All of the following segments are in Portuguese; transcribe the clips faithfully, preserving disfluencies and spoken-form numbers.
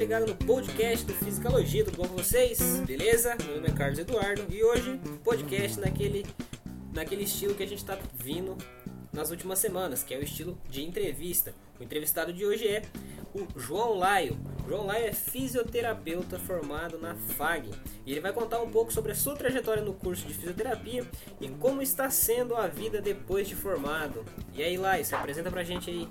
ligado no podcast do Fisicalogia, tudo bom com vocês? Beleza? Meu nome é Carlos Eduardo e hoje podcast naquele, naquele estilo que a gente tá vindo nas últimas semanas, que é o estilo de entrevista. O entrevistado de hoje é o João Laio. João Laio é fisioterapeuta formado na F A G e ele vai contar um pouco sobre a sua trajetória no curso de fisioterapia e como está sendo a vida depois de formado. E aí, Laio, se apresenta pra gente aí.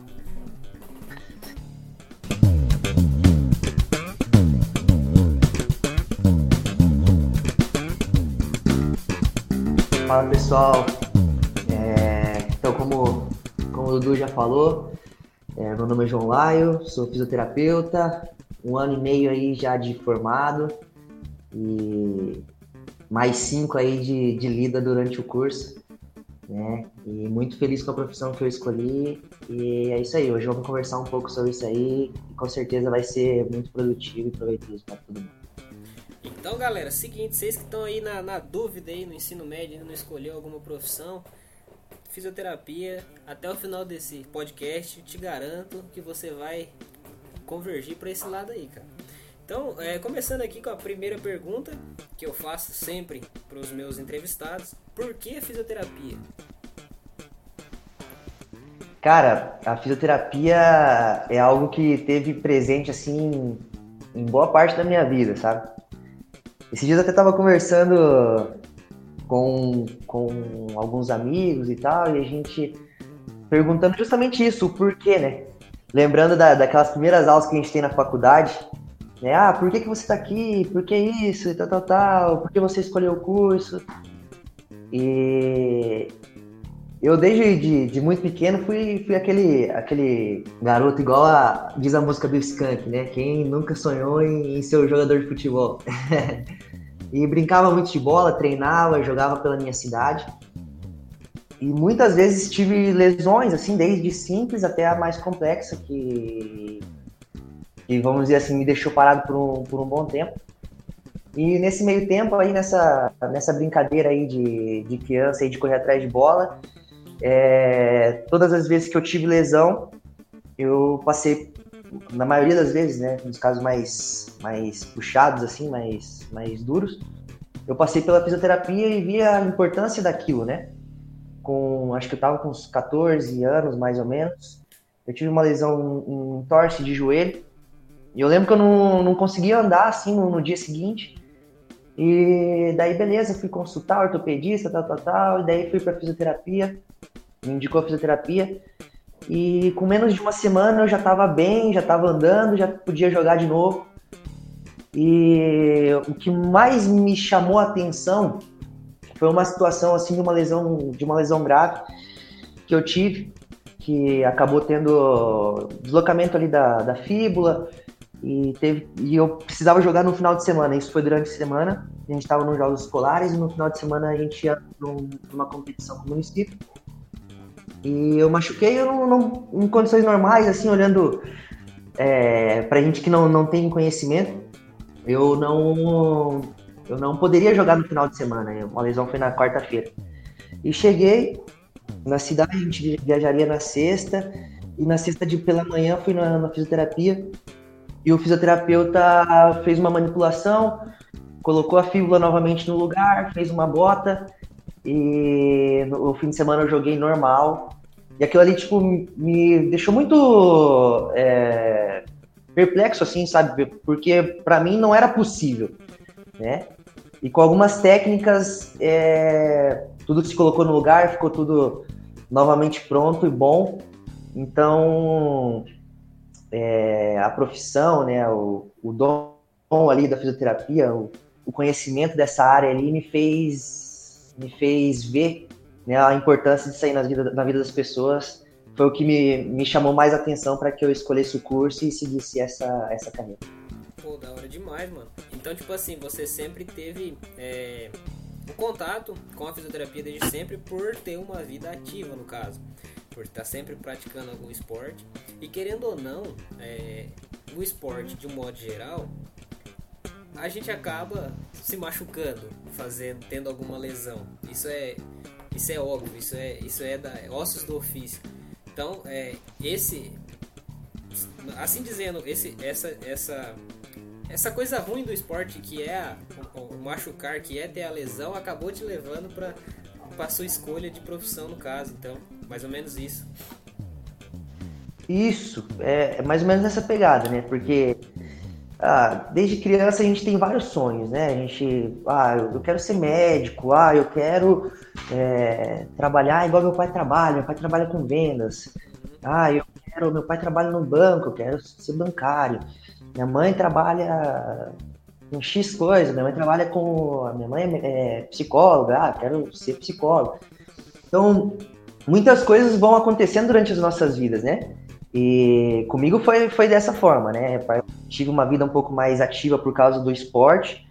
Fala pessoal, é, então como, como o Dudu já falou, é, meu nome é João Laio, sou fisioterapeuta, um ano e meio aí já de formado e mais cinco aí de, de lida durante o curso, né? E muito feliz com a profissão que eu escolhi e é isso aí, hoje vamos conversar um pouco sobre isso aí e com certeza vai ser muito produtivo e proveitoso para todo mundo. Então, galera, seguinte, vocês que estão aí na, na dúvida aí no ensino médio, ainda não escolheu alguma profissão, fisioterapia, até o final desse podcast, te garanto que você vai convergir para esse lado aí, cara. Então, é, começando aqui com a primeira pergunta, que eu faço sempre para os meus entrevistados, por que fisioterapia? Cara, a fisioterapia é algo que teve presente, assim, em boa parte da minha vida, sabe? Esses dias eu até tava conversando com, com alguns amigos e tal, e a gente perguntando justamente isso, o porquê, né? Lembrando da, daquelas primeiras aulas que a gente tem na faculdade, né? Ah, por que que você tá aqui? Por que isso? E tal, tal, tal. Por que você escolheu o curso? E eu desde de, de muito pequeno fui, fui aquele, aquele garoto igual a, diz a música do Skank, né? Quem nunca sonhou em, em ser um jogador de futebol? E brincava muito de bola, treinava, jogava pela minha cidade. E muitas vezes tive lesões, assim, desde simples até a mais complexa, que, que vamos dizer assim, me deixou parado por um, por um bom tempo. E nesse meio tempo, aí nessa, nessa brincadeira aí de, de criança, aí de correr atrás de bola, é, todas as vezes que eu tive lesão, eu passei, na maioria das vezes, né, nos casos mais, mais puxados, assim, mais, mais duros, eu passei pela fisioterapia e vi a importância daquilo, né? Com, acho que eu tava com uns catorze anos, mais ou menos, eu tive uma lesão, um, um torce de joelho, e eu lembro que eu não, não conseguia andar, assim, no, no dia seguinte, e daí, beleza, fui consultar o ortopedista, tal, tal, tal, e daí fui pra fisioterapia, me indicou a fisioterapia, e com menos de uma semana eu já estava bem, já estava andando, já podia jogar de novo. E o que mais me chamou a atenção foi uma situação assim de uma lesão, de uma lesão grave que eu tive, que acabou tendo deslocamento ali da, da fíbula e, teve, e eu precisava jogar no final de semana. Isso foi durante a semana, a gente estava nos jogos escolares e no final de semana a gente ia para uma competição com o município. E eu machuquei eu não, não, em condições normais, assim, olhando é, pra gente que não, não tem conhecimento, eu não, eu não poderia jogar no final de semana, uma lesão foi na quarta-feira. E cheguei na cidade, a gente viajaria na sexta, e na sexta de pela manhã fui na, na fisioterapia, e o fisioterapeuta fez uma manipulação, colocou a fíbula novamente no lugar, fez uma bota, e no fim de semana eu joguei normal. E aquilo ali, tipo, me deixou muito é, perplexo, assim, sabe? Porque pra mim não era possível, né? E com algumas técnicas, é, tudo se colocou no lugar, ficou tudo novamente pronto e bom. Então, é, a profissão, né? O, o dom ali da fisioterapia, o, o conhecimento dessa área ali me fez... me fez ver, né, a importância de sair na vida, na vida das pessoas. Foi o que me, me chamou mais atenção para que eu escolhesse o curso e seguisse essa, essa carreira. Pô, da hora demais, mano. Então, tipo assim, você sempre teve é, o contato com a fisioterapia desde sempre por ter uma vida ativa, no caso. Por estar sempre praticando algum esporte. E querendo ou não, é, o esporte, de um modo geral, a gente acaba se machucando, fazendo, tendo alguma lesão. Isso é, isso é óbvio, isso é, isso é da ossos do ofício. Então, é, esse, assim dizendo, esse, essa, essa essa coisa ruim do esporte que é o, o machucar, que é ter a lesão, acabou te levando para para sua escolha de profissão no caso, então, mais ou menos isso. Isso, é, é mais ou menos essa pegada, né? Porque ah, desde criança a gente tem vários sonhos, né? A gente, ah, eu quero ser médico, ah, eu quero é, trabalhar igual meu pai trabalha, meu pai trabalha com vendas, ah, eu quero, meu pai trabalha no banco, eu quero ser bancário, minha mãe trabalha com X coisa, minha mãe trabalha com, minha mãe é psicóloga, ah, quero ser psicólogo. Então, muitas coisas vão acontecendo durante as nossas vidas, né? E comigo foi, foi dessa forma, né? Eu tive uma vida um pouco mais ativa por causa do esporte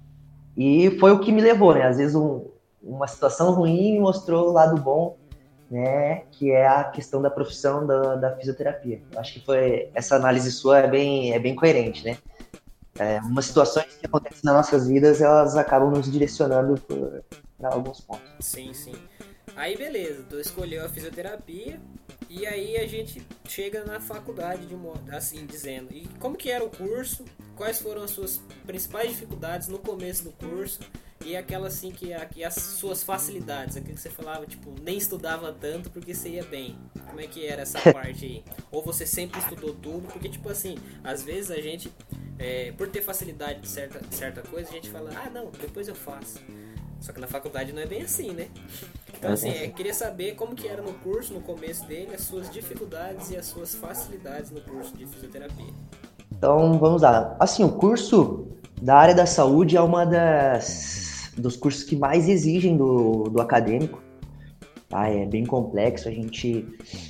e foi o que me levou, né? Às vezes um, uma situação ruim mostrou o lado bom, né? Que é a questão da profissão da, da fisioterapia. Eu acho que foi essa análise sua é bem, é bem coerente, né? É, umas situações que acontecem nas nossas vidas, elas acabam nos direcionando para alguns pontos. Sim, sim. Aí beleza, tu escolheu a fisioterapia e aí a gente chega na faculdade de modo assim dizendo. E como que era o curso? Quais foram as suas principais dificuldades no começo do curso? E aquela assim que, que as suas facilidades, aquilo que você falava, tipo, nem estudava tanto porque você ia bem. Como é que era essa parte aí? Ou você sempre estudou tudo? Porque tipo assim, às vezes a gente, é, por ter facilidade de certa, de certa coisa, a gente fala, ah não, depois eu faço. Só que na faculdade não é bem assim, né? Então assim, eu queria saber como que era no curso, no começo dele, as suas dificuldades e as suas facilidades no curso de fisioterapia. Então, vamos lá. Assim, o curso da área da saúde é uma das dos cursos que mais exigem do, do acadêmico. Tá? É bem complexo, a gente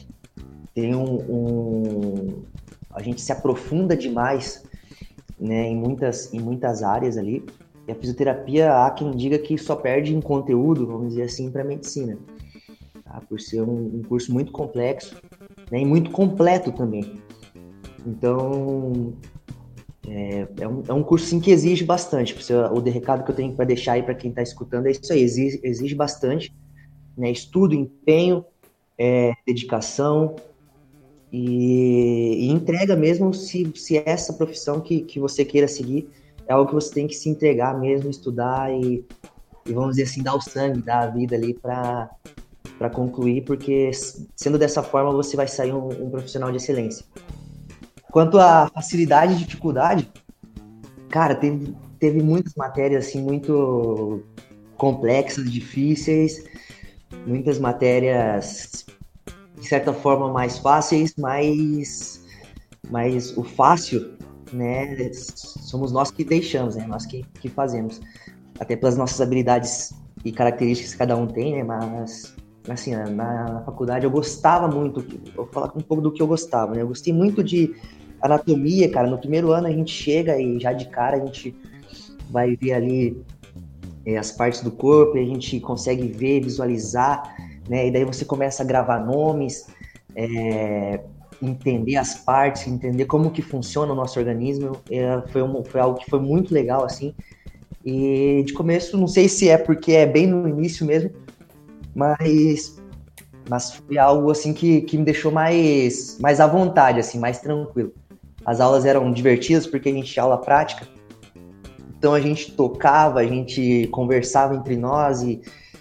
tem um, um... a gente se aprofunda demais, né, em muitas, em muitas áreas ali. E a fisioterapia, há quem diga que só perde em conteúdo, vamos dizer assim, para a medicina. Tá? Por ser um, um curso muito complexo, né, e muito completo também. Então, é, é, um, é um curso sim, que exige bastante. O de recado que eu tenho para deixar aí para quem está escutando é isso aí, exige, exige bastante. Né, estudo, empenho, é, dedicação e, e entrega mesmo se, se é essa profissão que, que você queira seguir. É algo que você tem que se entregar mesmo, estudar e, e vamos dizer assim, dar o sangue, dar a vida ali para para concluir, porque sendo dessa forma você vai sair um, um profissional de excelência. Quanto à facilidade e dificuldade, cara, teve, teve muitas matérias assim, muito complexas, difíceis, muitas matérias de certa forma mais fáceis, mas, mas o fácil, né, somos nós que deixamos, né, nós que, que fazemos, até pelas nossas habilidades e características que cada um tem, né, mas assim, na, na faculdade eu gostava muito, vou falar um pouco do que eu gostava, né, eu gostei muito de anatomia, cara. No primeiro ano a gente chega e já de cara a gente vai ver ali é, as partes do corpo, e a gente consegue ver, visualizar, né, e daí você começa a gravar nomes, é, entender as partes, entender como que funciona o nosso organismo. É, foi, um, foi algo que foi muito legal, assim, e de começo, não sei se é porque é bem no início mesmo, mas, mas foi algo, assim, que, que me deixou mais, mais à vontade, assim, mais tranquilo. As aulas eram divertidas porque a gente tinha aula prática, então a gente tocava, a gente conversava entre nós e,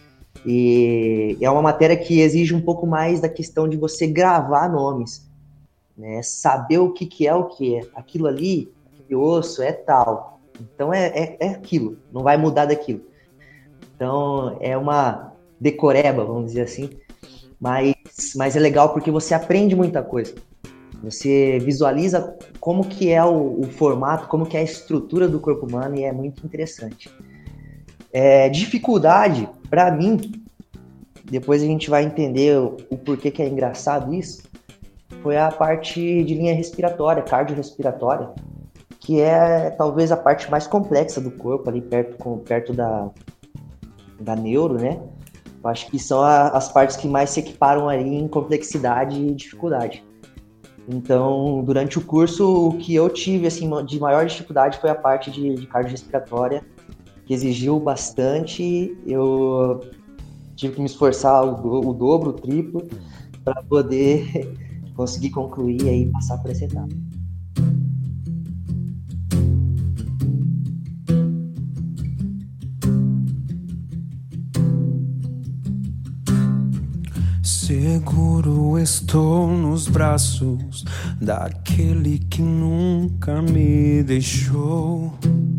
e é uma matéria que exige um pouco mais da questão de você gravar nomes, né? Saber o que, que é o que é. Aquilo ali, aquele osso é tal. Então é, é, é aquilo, não vai mudar daquilo. Então é uma decoreba, vamos dizer assim, mas, mas é legal porque você aprende muita coisa. Você visualiza como que é o, o formato, como que é a estrutura do corpo humano e é muito interessante. É, dificuldade, para mim, depois a gente vai entender o, o porquê que é engraçado isso, foi a parte de linha respiratória, cardiorrespiratória, que é talvez a parte mais complexa do corpo, ali perto, com, perto da, da neuro, né? Eu acho que são a, as partes que mais se equiparam ali em complexidade e dificuldade. Então, durante o curso, o que eu tive assim, de maior dificuldade foi a parte de, de cardiorrespiratória, que exigiu bastante. Eu tive que me esforçar o, do, o dobro, o triplo, para poder conseguir concluir e passar por essa etapa. Seguro estou nos braços daquele que nunca me deixou.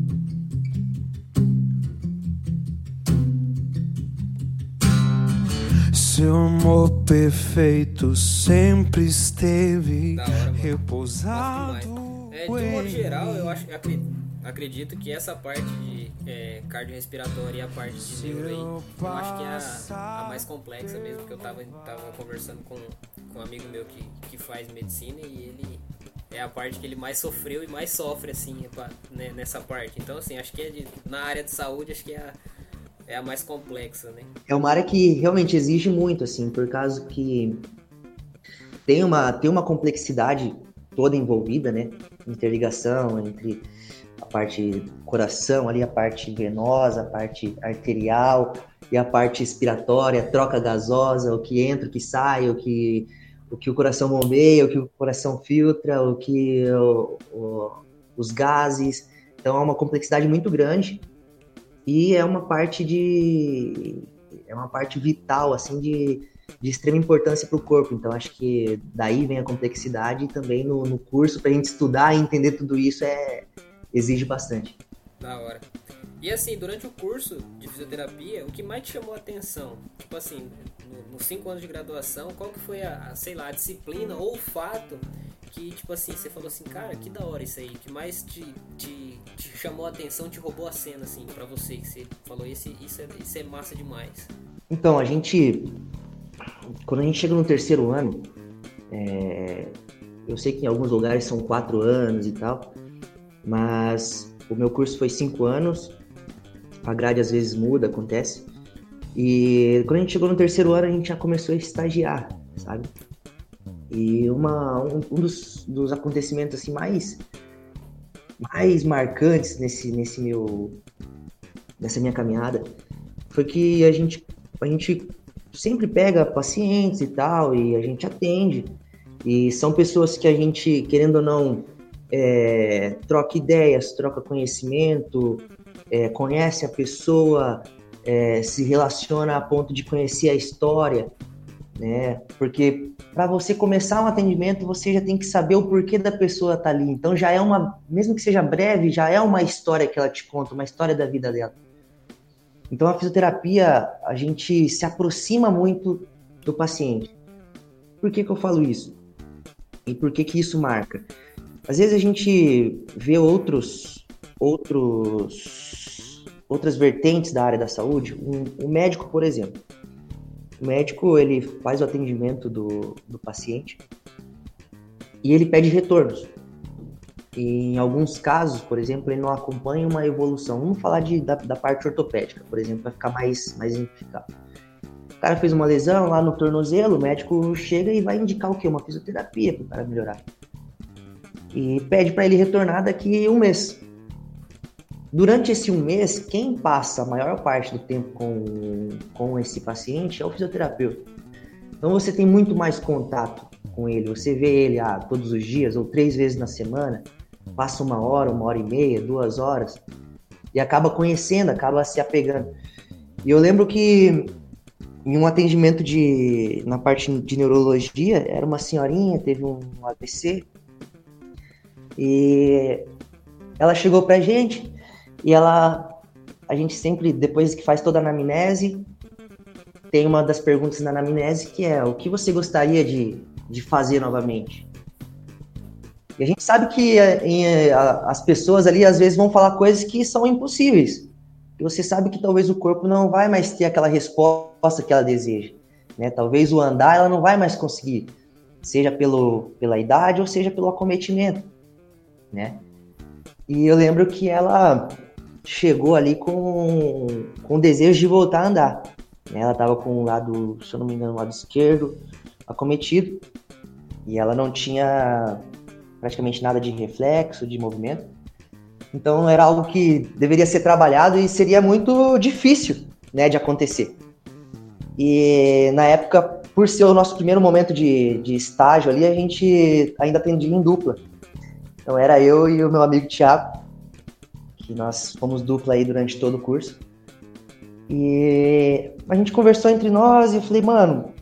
Seu amor perfeito sempre esteve Da hora, mano. repousado. É, de um modo geral, eu acho, eu acredito, acredito que essa parte de é, cardiorrespiratória e a parte de neuro aí, eu acho que é a, a mais complexa mesmo, porque eu tava, tava conversando com, com um amigo meu que, que faz medicina e ele é a parte que ele mais sofreu e mais sofre, assim, pra, né, nessa parte. Então, assim, acho que é de, na área de saúde, acho que é a, é a mais complexa, né? É uma área que realmente exige muito, assim, por causa que tem uma, tem uma complexidade toda envolvida, né? Interligação entre a parte coração, ali a parte venosa, a parte arterial e a parte expiratória, troca gasosa, o que entra, o que sai, o que o, que o coração bombeia, o que o coração filtra, o que o, o, os gases. Então é uma complexidade muito grande. E é uma parte de é uma parte vital, assim, de, de extrema importância para o corpo. Então, acho que daí vem a complexidade e também no, no curso, para a gente estudar e entender tudo isso, é, exige bastante. Da hora. E assim, durante o curso de fisioterapia, o que mais te chamou a atenção? Tipo assim, no, nos cinco anos de graduação, qual que foi a, a, sei lá, a disciplina ou o fato que, tipo assim, você falou assim, cara, que da hora isso aí, que mais te, te, te chamou a atenção, te roubou a cena, assim, pra você, que você falou, esse, isso, é, isso é massa demais. Então, a gente, quando a gente chega no terceiro ano, é, eu sei que em alguns lugares são quatro anos e tal, mas o meu curso foi cinco anos, a grade às vezes muda, acontece, e quando a gente chegou no terceiro ano, a gente já começou a estagiar, sabe? E uma, um, um dos, dos acontecimentos assim, mais, mais marcantes nesse, nesse meu, nessa minha caminhada foi que a gente, a gente sempre pega pacientes e tal, e a gente atende. E são pessoas que a gente, querendo ou não, é, troca ideias, troca conhecimento, é, conhece a pessoa, é, se relaciona a ponto de conhecer a história, né? Porque para você começar um atendimento, você já tem que saber o porquê da pessoa estar ali. Então já é uma, mesmo que seja breve, já é uma história que ela te conta, uma história da vida dela. Então a fisioterapia, a gente se aproxima muito do paciente. Por que que eu falo isso? E por que que isso marca? Às vezes a gente vê outros, outros, outras vertentes da área da saúde. Um, um médico, por exemplo. O médico, ele faz o atendimento do, do paciente e ele pede retornos. E em alguns casos, por exemplo, ele não acompanha uma evolução. Vamos falar de, da, da parte ortopédica, por exemplo, para ficar mais, mais exemplificado. O cara fez uma lesão lá no tornozelo, o médico chega e vai indicar o quê? Uma fisioterapia para o cara melhorar. E pede para ele retornar daqui a um mês. Durante esse um mês, quem passa a maior parte do tempo com, com esse paciente é o fisioterapeuta. Então você tem muito mais contato com ele. Você vê ele ah, todos os dias ou três vezes na semana, passa uma hora, uma hora e meia, duas horas, e acaba conhecendo, acaba se apegando. E eu lembro que em um atendimento de, na parte de neurologia, era uma senhorinha, teve um A V C, e ela chegou pra gente, e ela, a gente sempre, depois que faz toda a anamnese, tem uma das perguntas na anamnese que é: o que você gostaria de, de fazer novamente? E a gente sabe que em, a, as pessoas ali às vezes vão falar coisas que são impossíveis. E você sabe que talvez o corpo não vai mais ter aquela resposta que ela deseja, né? Talvez o andar ela não vai mais conseguir, seja pelo, pela idade ou seja pelo acometimento, né? E eu lembro que ela chegou ali com, com o desejo de voltar a andar. Ela estava com o lado, se eu não me engano, o lado esquerdo acometido, e ela não tinha praticamente nada de reflexo, de movimento. Então era algo que deveria ser trabalhado e seria muito difícil, né, de acontecer. E na época, por ser o nosso primeiro momento de, de estágio ali, a gente ainda atendia em dupla. Então era eu e o meu amigo Thiago, que nós fomos dupla aí durante todo o curso. E a gente conversou entre nós e eu falei, mano,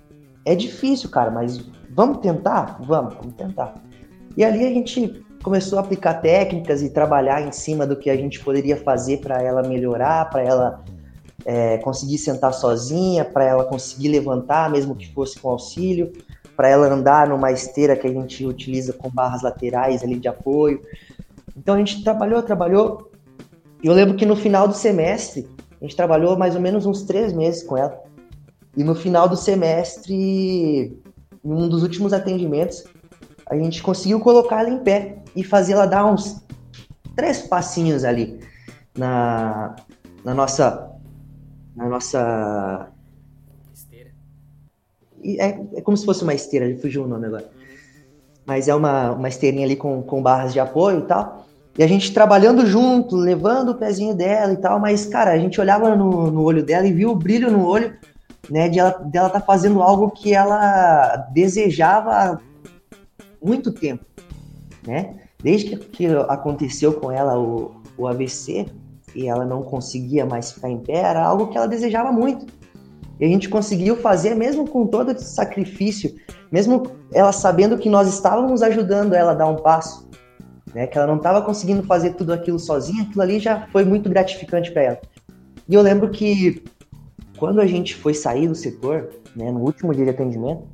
é difícil, cara, mas vamos tentar? Vamos, vamos tentar. E ali a gente começou a aplicar técnicas e trabalhar em cima do que a gente poderia fazer para ela melhorar, para ela é, conseguir sentar sozinha, para ela conseguir levantar, mesmo que fosse com auxílio, para ela andar numa esteira que a gente utiliza com barras laterais ali de apoio. Então a gente trabalhou, trabalhou. E eu lembro que no final do semestre, a gente trabalhou mais ou menos uns três meses com ela. E no final do semestre, em um dos últimos atendimentos, a gente conseguiu colocar ela em pé e fazer ela dar uns três passinhos ali na, na nossa... Na nossa... Esteira. É, é como se fosse uma esteira, ele fugiu o nome agora. Mas é uma, uma esteirinha ali com, com barras de apoio e tal. E a gente trabalhando junto, levando o pezinho dela e tal. Mas, cara, a gente olhava no, no olho dela e viu o brilho no olho, né, de ela, dela tá fazendo algo que ela desejava há muito tempo, né? Desde que, que aconteceu com ela o, o A V C e ela não conseguia mais ficar em pé, era algo que ela desejava muito. E a gente conseguiu fazer, mesmo com todo esse sacrifício, mesmo ela sabendo que nós estávamos ajudando ela a dar um passo, né, que ela não estava conseguindo fazer tudo aquilo sozinha, aquilo ali já foi muito gratificante para ela. E eu lembro que quando a gente foi sair do setor, né, no último dia de atendimento,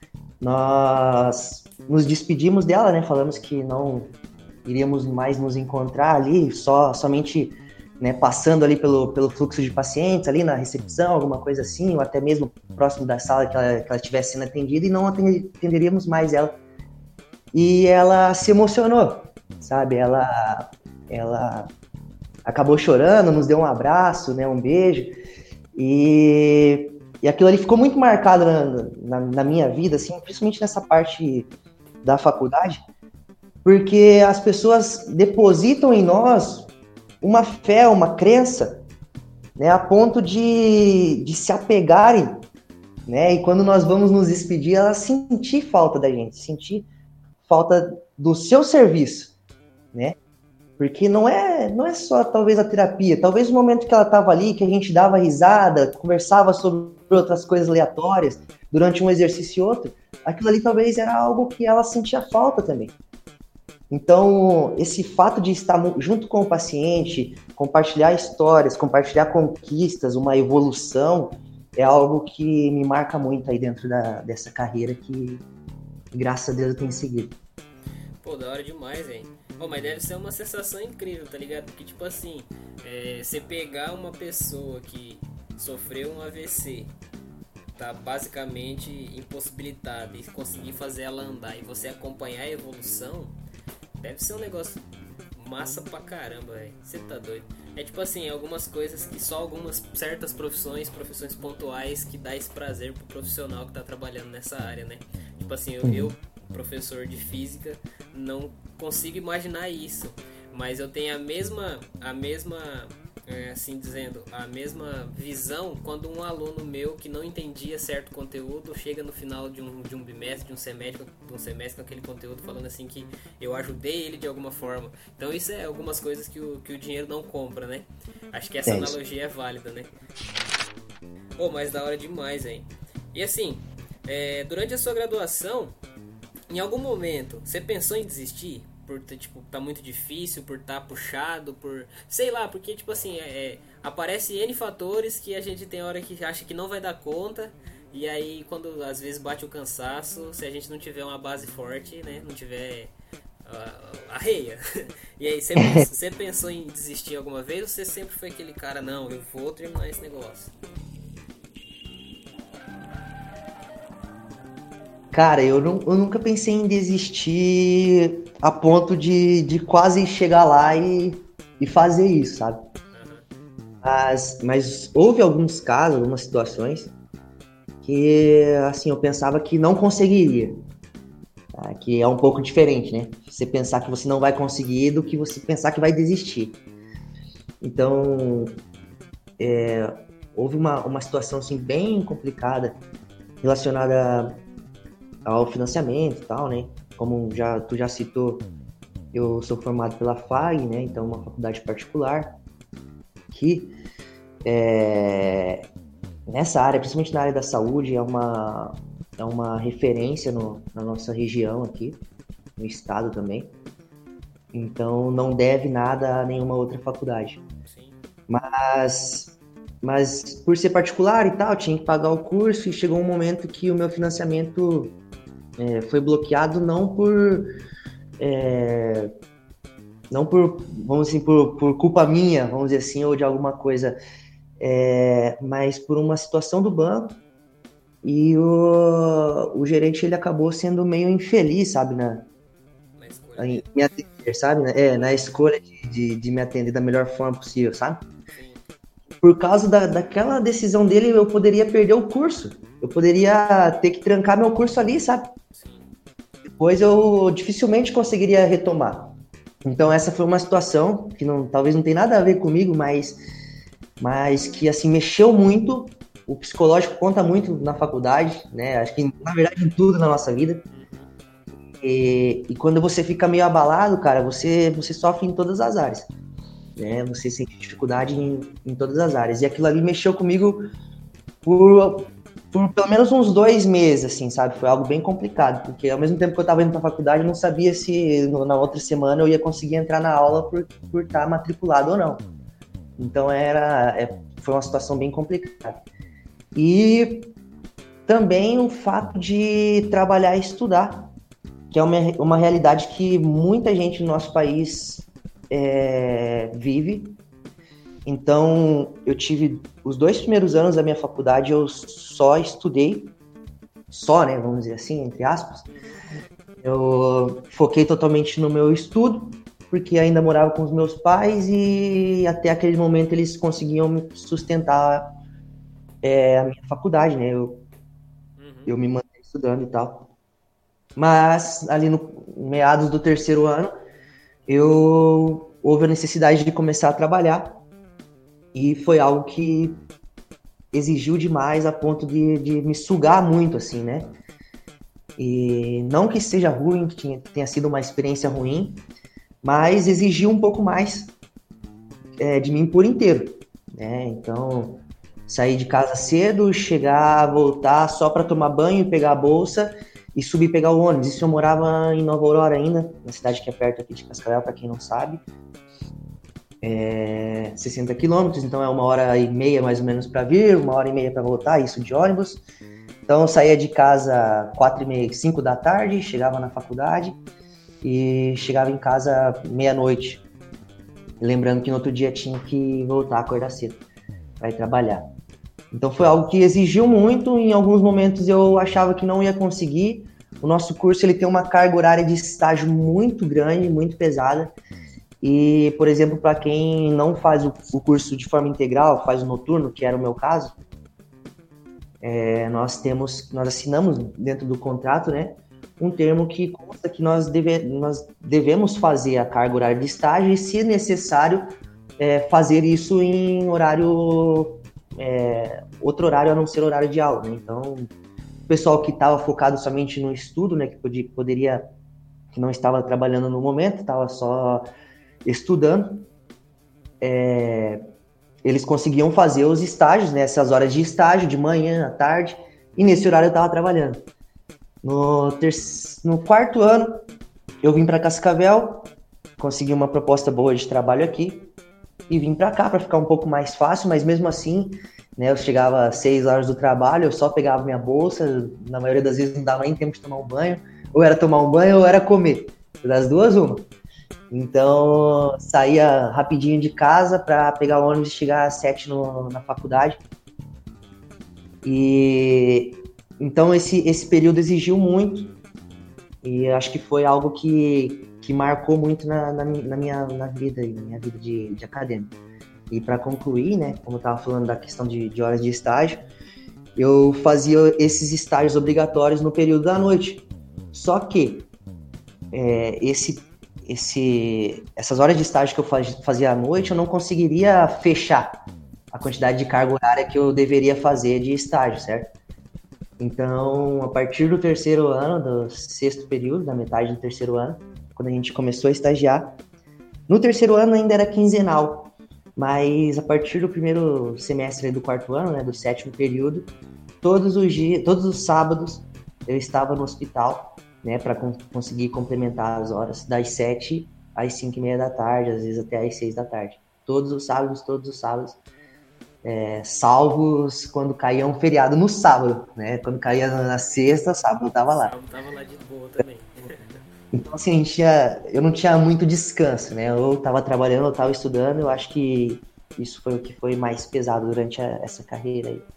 nós nos despedimos dela, né, falamos que não iríamos mais nos encontrar ali, só, somente, né, passando ali pelo, pelo fluxo de pacientes, ali na recepção, alguma coisa assim, ou até mesmo próximo da sala que ela, que ela estivesse sendo atendida, e não atenderíamos mais ela. E ela se emocionou, sabe, ela, ela acabou chorando, nos deu um abraço, né, um beijo, e, e aquilo ali ficou muito marcado na, na, na minha vida, assim, principalmente nessa parte da faculdade, porque as pessoas depositam em nós uma fé, uma crença, né, a ponto de, de se apegarem, né, e quando nós vamos nos despedir, elas sentir falta da gente, sentir falta do seu serviço, né, porque não é, não é só talvez a terapia, talvez o momento que ela estava ali, que a gente dava risada, conversava sobre outras coisas aleatórias durante um exercício e outro, aquilo ali talvez era algo que ela sentia falta também. Então, esse fato de estar junto com o paciente, compartilhar histórias, compartilhar conquistas, uma evolução, é algo que me marca muito aí dentro da, dessa carreira que, graças a Deus, eu tenho seguido. Pô, da hora demais, hein? Pô, mas deve ser uma sensação incrível, tá ligado? Porque, tipo assim, é, você pegar uma pessoa que sofreu um A V C, tá basicamente impossibilitada, e conseguir fazer ela andar e você acompanhar a evolução, deve ser um negócio massa pra caramba, velho. Você tá doido. É tipo assim, algumas coisas que só algumas certas profissões, profissões pontuais, que dá esse prazer pro profissional que tá trabalhando nessa área, né? Tipo assim, eu, eu professor de física, não consigo imaginar isso, mas eu tenho a mesma, a mesma, é, assim dizendo, a mesma visão quando um aluno meu que não entendia certo conteúdo chega no final de um, de um bimestre, de um semestre, de um semestre com aquele conteúdo falando assim que eu ajudei ele de alguma forma. Então isso é algumas coisas que o, que o dinheiro não compra, né? Acho que essa é analogia é válida, né? Pô, mas da hora demais, hein? E assim, é, durante a sua graduação, em algum momento, você pensou em desistir? Por ter, tipo, tá muito difícil, por tá puxado, por... Sei lá, porque, tipo assim, é, é, aparece N fatores que a gente tem hora que acha que não vai dar conta, e aí, quando às vezes bate o cansaço, se a gente não tiver uma base forte, né, não tiver uh, arreia. E aí, você pensou, você pensou em desistir alguma vez, ou você sempre foi aquele cara, não, eu vou terminar esse negócio? Cara, eu, não, eu nunca pensei em desistir a ponto de, de quase chegar lá e, e fazer isso, sabe? Mas, mas houve alguns casos, algumas situações que, assim, eu pensava que não conseguiria. Tá? Que é um pouco diferente, né? Você pensar que você não vai conseguir do que você pensar que vai desistir. Então, é, houve uma, uma situação, assim, bem complicada relacionada ao financiamento e tal, né? Como já, tu já citou, eu sou formado pela F A G, né? Então, uma faculdade particular que é, nessa área, principalmente na área da saúde, é uma, é uma referência no, na nossa região aqui, no estado também. Então não deve nada a nenhuma outra faculdade. Sim. Mas, mas por ser particular e tal, tinha que pagar o curso e chegou um momento que o meu financiamento é, foi bloqueado não por... É, não por, vamos assim, por, por culpa minha, vamos dizer assim, ou de alguma coisa, é, mas por uma situação do banco. E o, o gerente, ele acabou sendo meio infeliz, sabe, na, Na escolha. em me atender, sabe? É, na escolha de, de, de me atender da melhor forma possível, sabe? Sim. Por causa da, daquela decisão dele, eu poderia perder o curso. Eu poderia ter que trancar meu curso ali, sabe? Sim. Depois eu dificilmente conseguiria retomar. Então essa foi uma situação que não, talvez não tenha nada a ver comigo, mas, mas que assim mexeu muito. O psicológico conta muito na faculdade, né? Acho que na verdade em tudo na nossa vida. E, e quando você fica meio abalado, cara, você, você sofre em todas as áreas, né? Você sente dificuldade em, em todas as áreas. E aquilo ali mexeu comigo por, por pelo menos uns dois meses, assim, sabe? Foi algo bem complicado, porque ao mesmo tempo que eu estava indo para a faculdade, eu não sabia se no, na outra semana eu ia conseguir entrar na aula por por estar matriculado ou não. Então era, é, foi uma situação bem complicada. E também o fato de trabalhar e estudar, que é uma, uma realidade que muita gente no nosso país é, vive. Então, eu tive os dois primeiros anos da minha faculdade, eu só estudei, só, né, vamos dizer assim, entre aspas. Eu foquei totalmente no meu estudo, porque ainda morava com os meus pais e até aquele momento eles conseguiam me sustentar é, a minha faculdade, né? Eu, Uhum. eu me mantive estudando e tal. Mas ali no meados do terceiro ano, eu houve a necessidade de começar a trabalhar e foi algo que exigiu demais a ponto de, de me sugar muito, assim, né? E não que seja ruim, que tinha, tenha sido uma experiência ruim, mas exigiu um pouco mais é, de mim por inteiro, né? Então, sair de casa cedo, chegar, voltar só para tomar banho, pegar a bolsa e subir pegar o ônibus. Isso eu morava em Nova Aurora ainda, na cidade que é perto aqui de Cascavel, para quem não sabe. É sessenta quilômetros, então é uma hora e meia mais ou menos para vir, uma hora e meia para voltar, isso de ônibus. Então eu saía de casa quatro e meia, cinco da tarde, chegava na faculdade e chegava em casa meia-noite. Lembrando que no outro dia tinha que voltar a acordar cedo para ir trabalhar. Então foi algo que exigiu muito, em alguns momentos eu achava que não ia conseguir. O nosso curso ele tem uma carga horária de estágio muito grande, muito pesada. E, por exemplo, para quem não faz o, o curso de forma integral, faz o noturno, que era o meu caso, é, nós temos, nós assinamos dentro do contrato, né, um termo que consta que nós, deve, nós devemos fazer a carga horária de estágio e, se necessário, é, fazer isso em horário, é, outro horário a não ser horário de aula, né? Então, o pessoal que estava focado somente no estudo, né, que podia, poderia, que não estava trabalhando no momento, estava só estudando, é, eles conseguiam fazer os estágios, né, essas horas de estágio, de manhã, à tarde, e nesse horário eu estava trabalhando. No, terc... no quarto ano, eu vim para Cascavel, consegui uma proposta boa de trabalho aqui, e vim para cá para ficar um pouco mais fácil, mas mesmo assim, né, eu chegava às seis horas do trabalho, eu só pegava minha bolsa, na maioria das vezes não dava nem tempo de tomar um banho, ou era tomar um banho ou era comer, das duas uma. Então, saía rapidinho de casa para pegar o ônibus e chegar às sete no, na faculdade. E então esse, esse período exigiu muito e acho que foi algo que, que marcou muito na, na, na minha na vida, na minha vida de, de acadêmico. E para concluir, né, como eu estava falando da questão de, de horas de estágio, eu fazia esses estágios obrigatórios no período da noite. Só que é, esse Esse, essas horas de estágio que eu fazia à noite, eu não conseguiria fechar a quantidade de carga horária que eu deveria fazer de estágio, certo? Então, a partir do terceiro ano, do sexto período, da metade do terceiro ano, quando a gente começou a estagiar, no terceiro ano ainda era quinzenal, mas a partir do primeiro semestre do quarto ano, né, do sétimo período, todos os dias, todos os sábados, eu estava no hospital, né, para con- conseguir complementar as horas das sete às cinco e meia da tarde, às vezes até às seis da tarde. Todos os sábados, todos os sábados, é, salvos quando caía um feriado no sábado, né? Quando caía na sexta, sábado eu tava lá. Sábado tava lá de boa também. Então, assim, a gente tinha, eu não tinha muito descanso, né? Eu estava trabalhando, eu estava estudando, eu acho que isso foi o que foi mais pesado durante a, essa carreira aí.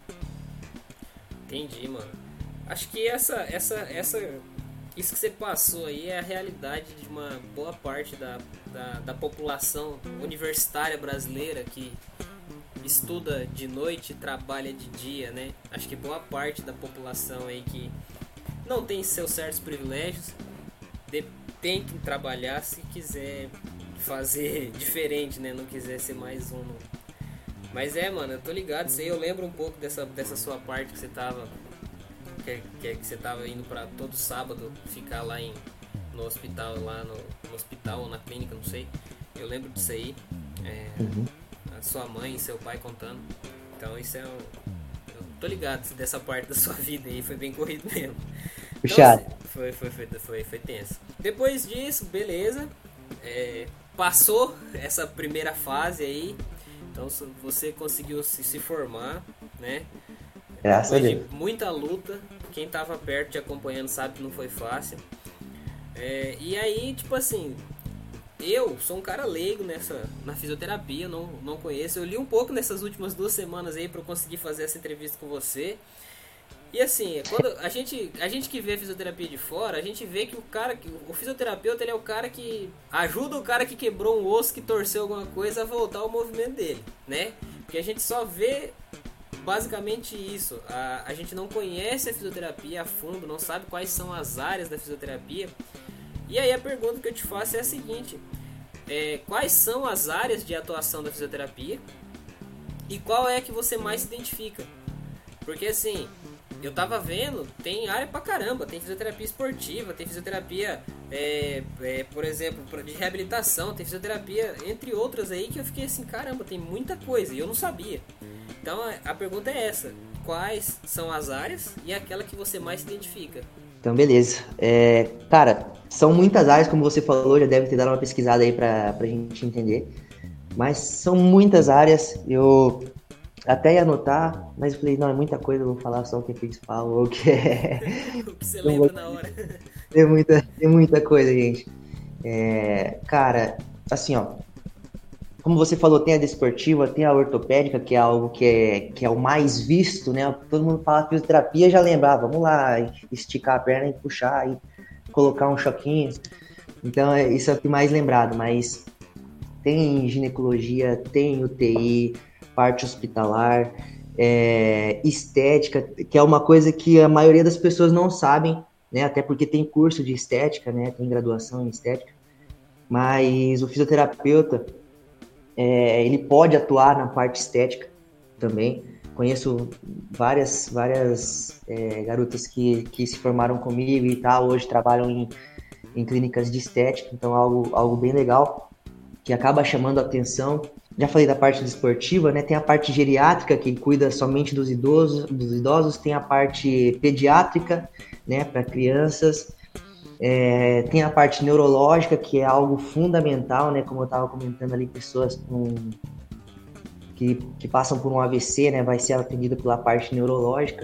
Entendi, mano. Acho que essa, essa, essa, isso que você passou aí é a realidade de uma boa parte da, da, da população universitária brasileira que estuda de noite e trabalha de dia, né? Acho que boa parte da população aí que não tem seus certos privilégios de, tem que trabalhar se quiser fazer diferente, né? Não quiser ser mais um. Mas é, mano, eu tô ligado, isso aí eu lembro um pouco dessa, dessa sua parte que você tava que, que, que você tava indo pra todo sábado ficar lá em, no hospital, lá no, no hospital ou na clínica, não sei. Eu lembro disso aí. É, Uhum. A sua mãe e seu pai contando. Então isso é um. Eu tô ligado dessa parte da sua vida aí, foi bem corrido mesmo. Puxado. Então, foi, foi, foi, foi, foi tenso. Depois disso, beleza. É, passou essa primeira fase aí. Então você conseguiu se, se formar, né? Graças a Depois Deus. de muita luta. Quem tava perto te acompanhando sabe que não foi fácil. É, e aí, tipo assim, eu sou um cara leigo nessa, na fisioterapia, não, não conheço. Eu li um pouco nessas últimas duas semanas aí pra eu conseguir fazer essa entrevista com você. E assim, quando a gente, a gente que vê a fisioterapia de fora, a gente vê que o cara, que o fisioterapeuta, ele é o cara que ajuda o cara que quebrou um osso, que torceu alguma coisa, a voltar ao movimento dele, né? Porque a gente só vê basicamente isso. A, a gente não conhece a fisioterapia a fundo, não sabe quais são as áreas da fisioterapia. E aí a pergunta que eu te faço é a seguinte: é, quais são as áreas de atuação da fisioterapia e qual é a que você mais se identifica? Porque assim, eu tava vendo, tem área pra caramba, tem fisioterapia esportiva, tem fisioterapia, é, é, por exemplo, de reabilitação, tem fisioterapia, entre outras aí, que eu fiquei assim, caramba, tem muita coisa e eu não sabia. Então a pergunta é essa: quais são as áreas e aquela que você mais se identifica? Então, beleza. É, cara, são muitas áreas, como você falou, já deve ter dado uma pesquisada aí pra, pra gente entender. Mas são muitas áreas, eu até ia anotar, mas eu falei, não, é muita coisa, eu vou falar só o que é principal, ou o que é... O que você lembra na hora. Tem muita, tem muita coisa, gente. É, cara, assim, ó, como você falou, tem a desportiva, tem a ortopédica, que é algo que é, que é o mais visto, né? Todo mundo fala fisioterapia, já lembra, ah, vamos lá, esticar a perna e puxar e colocar um choquinho. Então, é, isso é o que mais lembrado, mas tem ginecologia, tem U T I, parte hospitalar, é, estética, que é uma coisa que a maioria das pessoas não sabem, né? Até porque tem curso de estética, né? Tem graduação em estética, mas o fisioterapeuta, É, ele pode atuar na parte estética também. Conheço várias, várias é, garotas que, que se formaram comigo e tal, hoje trabalham em, em clínicas de estética, então algo, algo bem legal, que acaba chamando a atenção. Já falei da parte desportiva, né? Tem a parte geriátrica, que cuida somente dos idosos, dos idosos, tem a parte pediátrica, né, para crianças. É, tem a parte neurológica, que é algo fundamental, né? Como eu estava comentando ali, pessoas com, que, que passam por um A V C, né? Vai ser atendida pela parte neurológica.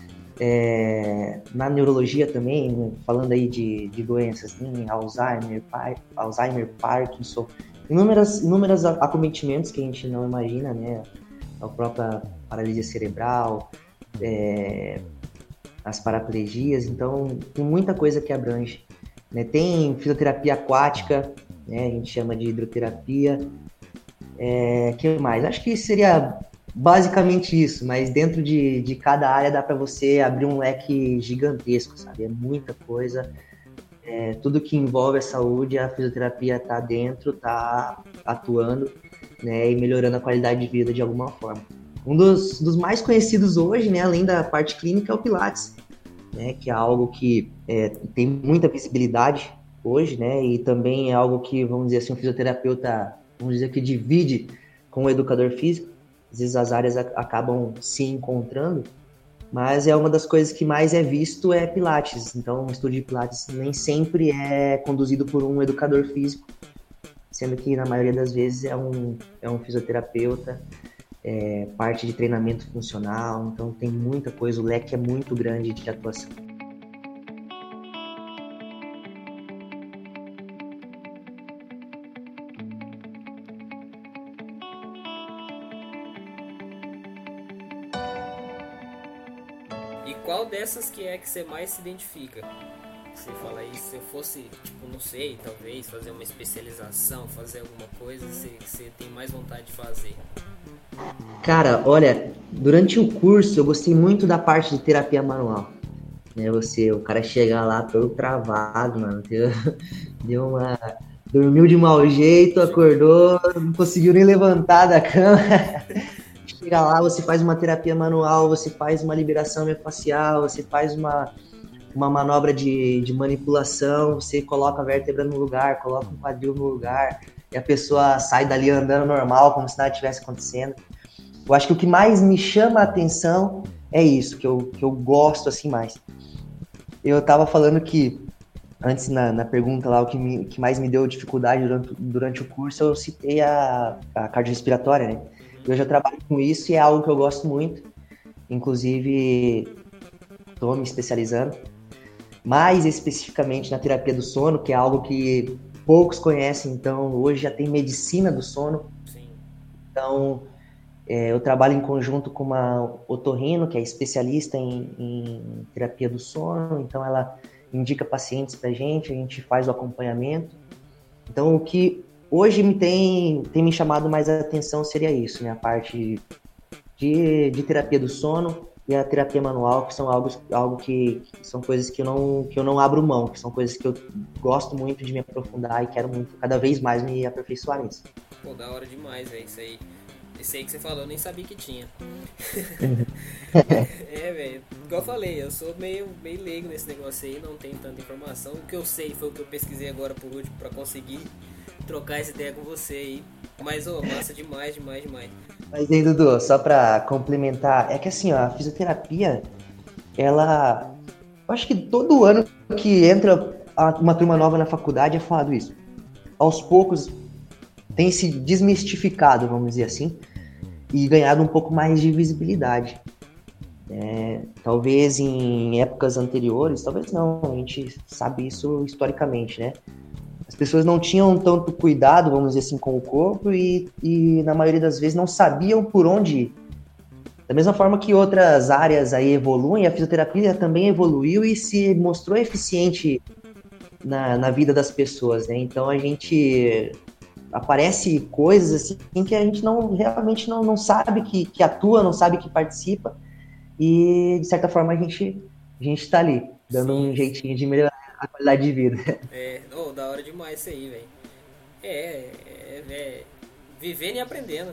É, na neurologia também, né? Falando aí de, de doenças, tem Alzheimer, par, Alzheimer, Parkinson, inúmeras, inúmeros acometimentos que a gente não imagina, né? A própria paralisia cerebral, é, as paraplegias, então tem muita coisa que abrange, né? Tem fisioterapia aquática, né? A gente chama de hidroterapia. É, que mais? Acho que seria basicamente isso, mas dentro de, de cada área dá para você abrir um leque gigantesco, sabe? É muita coisa. É, tudo que envolve a saúde, a fisioterapia está dentro, está atuando, né? E melhorando a qualidade de vida de alguma forma. Um dos, dos mais conhecidos hoje, né, além da parte clínica, é o Pilates, né, que é algo que é, tem muita visibilidade hoje, né, e também é algo que, vamos dizer assim, o fisioterapeuta, vamos dizer que divide com o educador físico. Às vezes as áreas a, acabam se encontrando, Mas é uma das coisas que mais é visto é Pilates. Então, o estúdio de Pilates nem sempre é conduzido por um educador físico, sendo que na maioria das vezes é um, é um fisioterapeuta, é parte de treinamento funcional. Então, tem muita coisa, o leque é muito grande de atuação. E qual dessas que é que você mais se identifica? Você fala aí, se eu fosse, tipo, não sei, talvez fazer uma especialização, fazer alguma coisa, você, você tem mais vontade de fazer? Cara, olha, durante o curso eu gostei muito da parte de terapia manual. Né, você, o cara chega lá todo travado, mano, deu, deu uma... dormiu de mau jeito, acordou, não conseguiu nem levantar da cama. Chega lá, você faz uma terapia manual, você faz uma liberação miofascial, você faz uma, uma manobra de, de manipulação, você coloca a vértebra no lugar, coloca o quadril no lugar, e a pessoa sai dali andando normal, como se nada tivesse acontecendo. Eu acho que o que mais me chama a atenção é isso, que eu, que eu gosto assim mais. Eu tava falando que, antes na, na pergunta lá, o que, me, que mais me deu dificuldade durante, durante o curso, eu citei a, a cardiorrespiratória, né? Eu já trabalho com isso e é algo que eu gosto muito. Inclusive, estou me especializando. Mais especificamente na terapia do sono, que é algo que poucos conhecem. Então, hoje já tem medicina do sono. Sim. Então, é, eu trabalho em conjunto com uma otorrino, que é especialista em, em terapia do sono. Então, ela indica pacientes para a gente, a gente faz o acompanhamento. Então, o que hoje me tem, tem me chamado mais a atenção seria isso, né? A parte de, de terapia do sono e a terapia manual, que são algo, algo que, que são coisas que eu, não, que eu não abro mão, que são coisas que eu gosto muito de me aprofundar e quero muito, cada vez mais me aperfeiçoar nisso. Pô, da hora demais, é isso aí. Esse aí que você falou, eu nem sabia que tinha. É, velho, igual eu falei, eu sou meio, meio leigo nesse negócio aí, não tenho tanta informação. O que eu sei foi o que eu pesquisei agora por último pra conseguir trocar essa ideia com você aí. Mas, ô, massa demais, demais, demais. Mas aí, Dudu, só pra complementar, é que assim, ó, a fisioterapia, ela... Eu acho que todo ano que entra uma turma nova na faculdade é falado isso. Aos poucos tem se desmistificado, vamos dizer assim, e ganhado um pouco mais de visibilidade. É, talvez em épocas anteriores, talvez não, a gente sabe isso historicamente, né? As pessoas não tinham tanto cuidado, vamos dizer assim, com o corpo e, e na maioria das vezes não sabiam por onde ir. Da mesma forma que outras áreas aí evoluem, a fisioterapia também evoluiu e se mostrou eficiente na, na vida das pessoas, né? Então a gente... aparece coisas assim que a gente não, realmente não, não sabe que, que atua, não sabe que participa e de certa forma a gente, a gente tá ali, dando Sim. um jeitinho de melhorar a qualidade de vida. É, oh, da hora demais isso aí, velho. É, é, é, vivendo e aprendendo.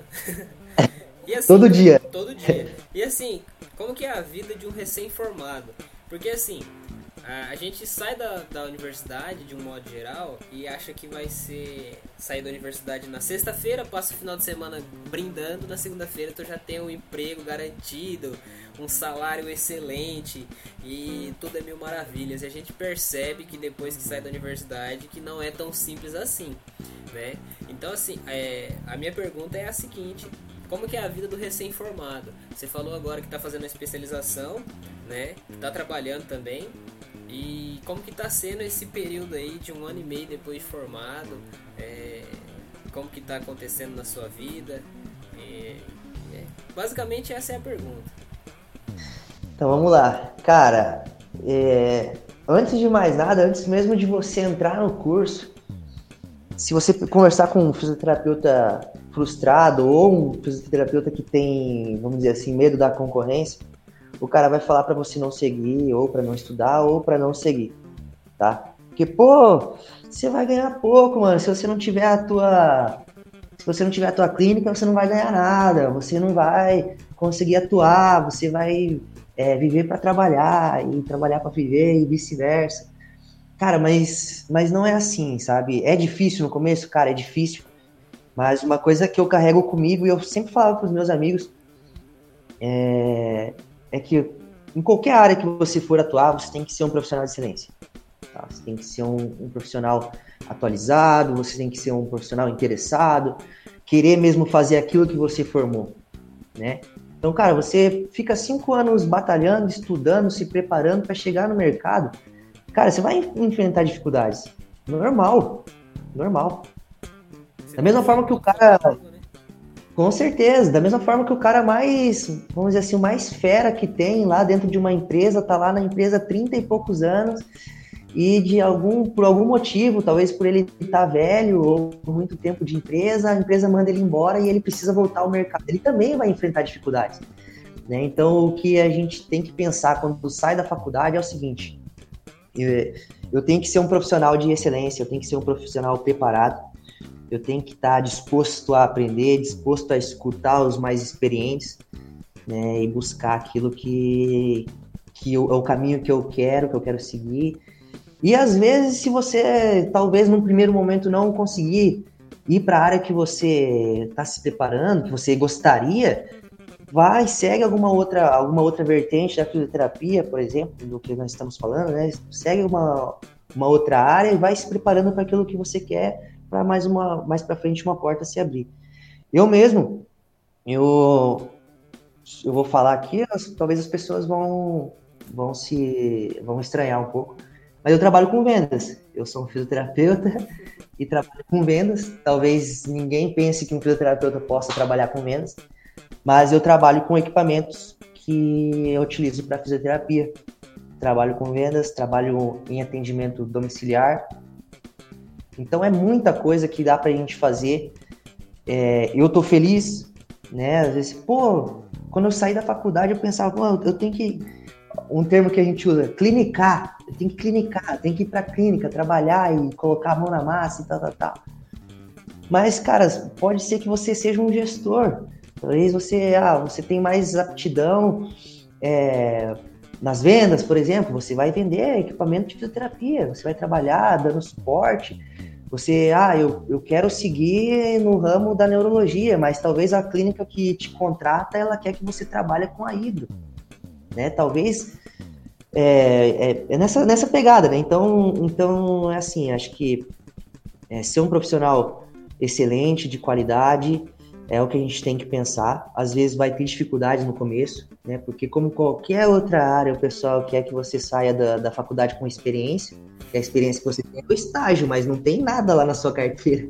E assim, todo dia. Todo dia. E assim, como que é a vida de um recém-formado? Porque assim, a gente sai da, da universidade de um modo geral e acha que vai ser sair da universidade na sexta-feira, passa o final de semana brindando, na segunda-feira tu já tem um emprego garantido, um salário excelente e tudo é mil maravilhas. E a gente percebe que depois que sai da universidade que não é tão simples assim, né? Então assim, é, a minha pergunta é a seguinte: como que é a vida do recém-formado? Você falou agora que está fazendo a especialização, né? Está trabalhando também. E como que tá sendo esse período aí de um ano e meio depois de formado? É, como que tá acontecendo na sua vida? É, é, basicamente essa é a pergunta. Então vamos lá. Cara, é, antes de mais nada, antes mesmo de você entrar no curso, se você conversar com um fisioterapeuta frustrado ou um fisioterapeuta que tem, vamos dizer assim, medo da concorrência, o cara vai falar pra você não seguir, ou pra não estudar, ou pra não seguir, tá? Porque, pô, você vai ganhar pouco, mano. Se você não tiver a tua... Se você não tiver a tua clínica, você não vai ganhar nada. Você não vai conseguir atuar, você vai é, viver pra trabalhar, e trabalhar pra viver, e vice-versa. Cara, mas, mas não é assim, sabe? É difícil no começo? Cara, é difícil. Mas uma coisa que eu carrego comigo, e eu sempre falava pros meus amigos, é... é que em qualquer área que você for atuar, você tem que ser um profissional de excelência. Tá? Você tem que ser um, um profissional atualizado, você tem que ser um profissional interessado, querer mesmo fazer aquilo que você formou, né? Então, cara, você fica cinco anos batalhando, estudando, se preparando para chegar no mercado. Cara, você vai enfrentar dificuldades. Normal. Normal. Da mesma forma que o cara... Com certeza. Da mesma forma que o cara mais, vamos dizer assim, o mais fera que tem lá dentro de uma empresa, tá lá na empresa há trinta e poucos anos e de algum, por algum motivo, talvez por ele estar velho ou por muito tempo de empresa, a empresa manda ele embora e ele precisa voltar ao mercado. Ele também vai enfrentar dificuldades, né? Então, o que a gente tem que pensar quando sai da faculdade é o seguinte: eu, eu tenho que ser um profissional de excelência, eu tenho que ser um profissional preparado, eu tenho que estar disposto a aprender, disposto a escutar os mais experientes, né, e buscar aquilo que, que eu, é o caminho que eu quero, que eu quero seguir. E às vezes, se você talvez num primeiro momento não conseguir ir para a área que você está se preparando, que você gostaria, vai, segue alguma outra, alguma outra vertente da fisioterapia, por exemplo, do que nós estamos falando, né? Segue uma, uma outra área e vai se preparando para aquilo que você quer, para mais uma, mais para frente uma porta se abrir. Eu mesmo, eu, eu vou falar aqui, talvez as pessoas vão, vão se, vão estranhar um pouco, mas eu trabalho com vendas. Eu sou um fisioterapeuta e trabalho com vendas. Talvez ninguém pense que um fisioterapeuta possa trabalhar com vendas, mas eu trabalho com equipamentos que eu utilizo para fisioterapia. Trabalho com vendas, trabalho em atendimento domiciliar. Então é muita coisa que dá pra gente fazer. É, eu tô feliz, né? Às vezes, pô, quando eu saí da faculdade eu pensava, pô, eu tenho que... Um termo que a gente usa, clinicar. Eu tenho que clinicar, eu tenho que ir pra clínica, trabalhar e colocar a mão na massa e tal, tal, tal. Mas, cara, pode ser que você seja um gestor. Talvez você, ah, você tem mais aptidão é, nas vendas, por exemplo. Você vai vender equipamento de fisioterapia, você vai trabalhar dando suporte. Você, ah, eu, eu quero seguir no ramo da neurologia, mas talvez a clínica que te contrata, ela quer que você trabalhe com a hidro, né? Talvez é, é, é nessa, nessa pegada, né? Então, então, é assim, acho que é, ser um profissional excelente, de qualidade, é o que a gente tem que pensar. Às vezes vai ter dificuldade no começo, né? Porque como qualquer outra área, o pessoal quer que você saia da, da faculdade com experiência. A experiência que você tem é o estágio, mas não tem nada lá na sua carteira.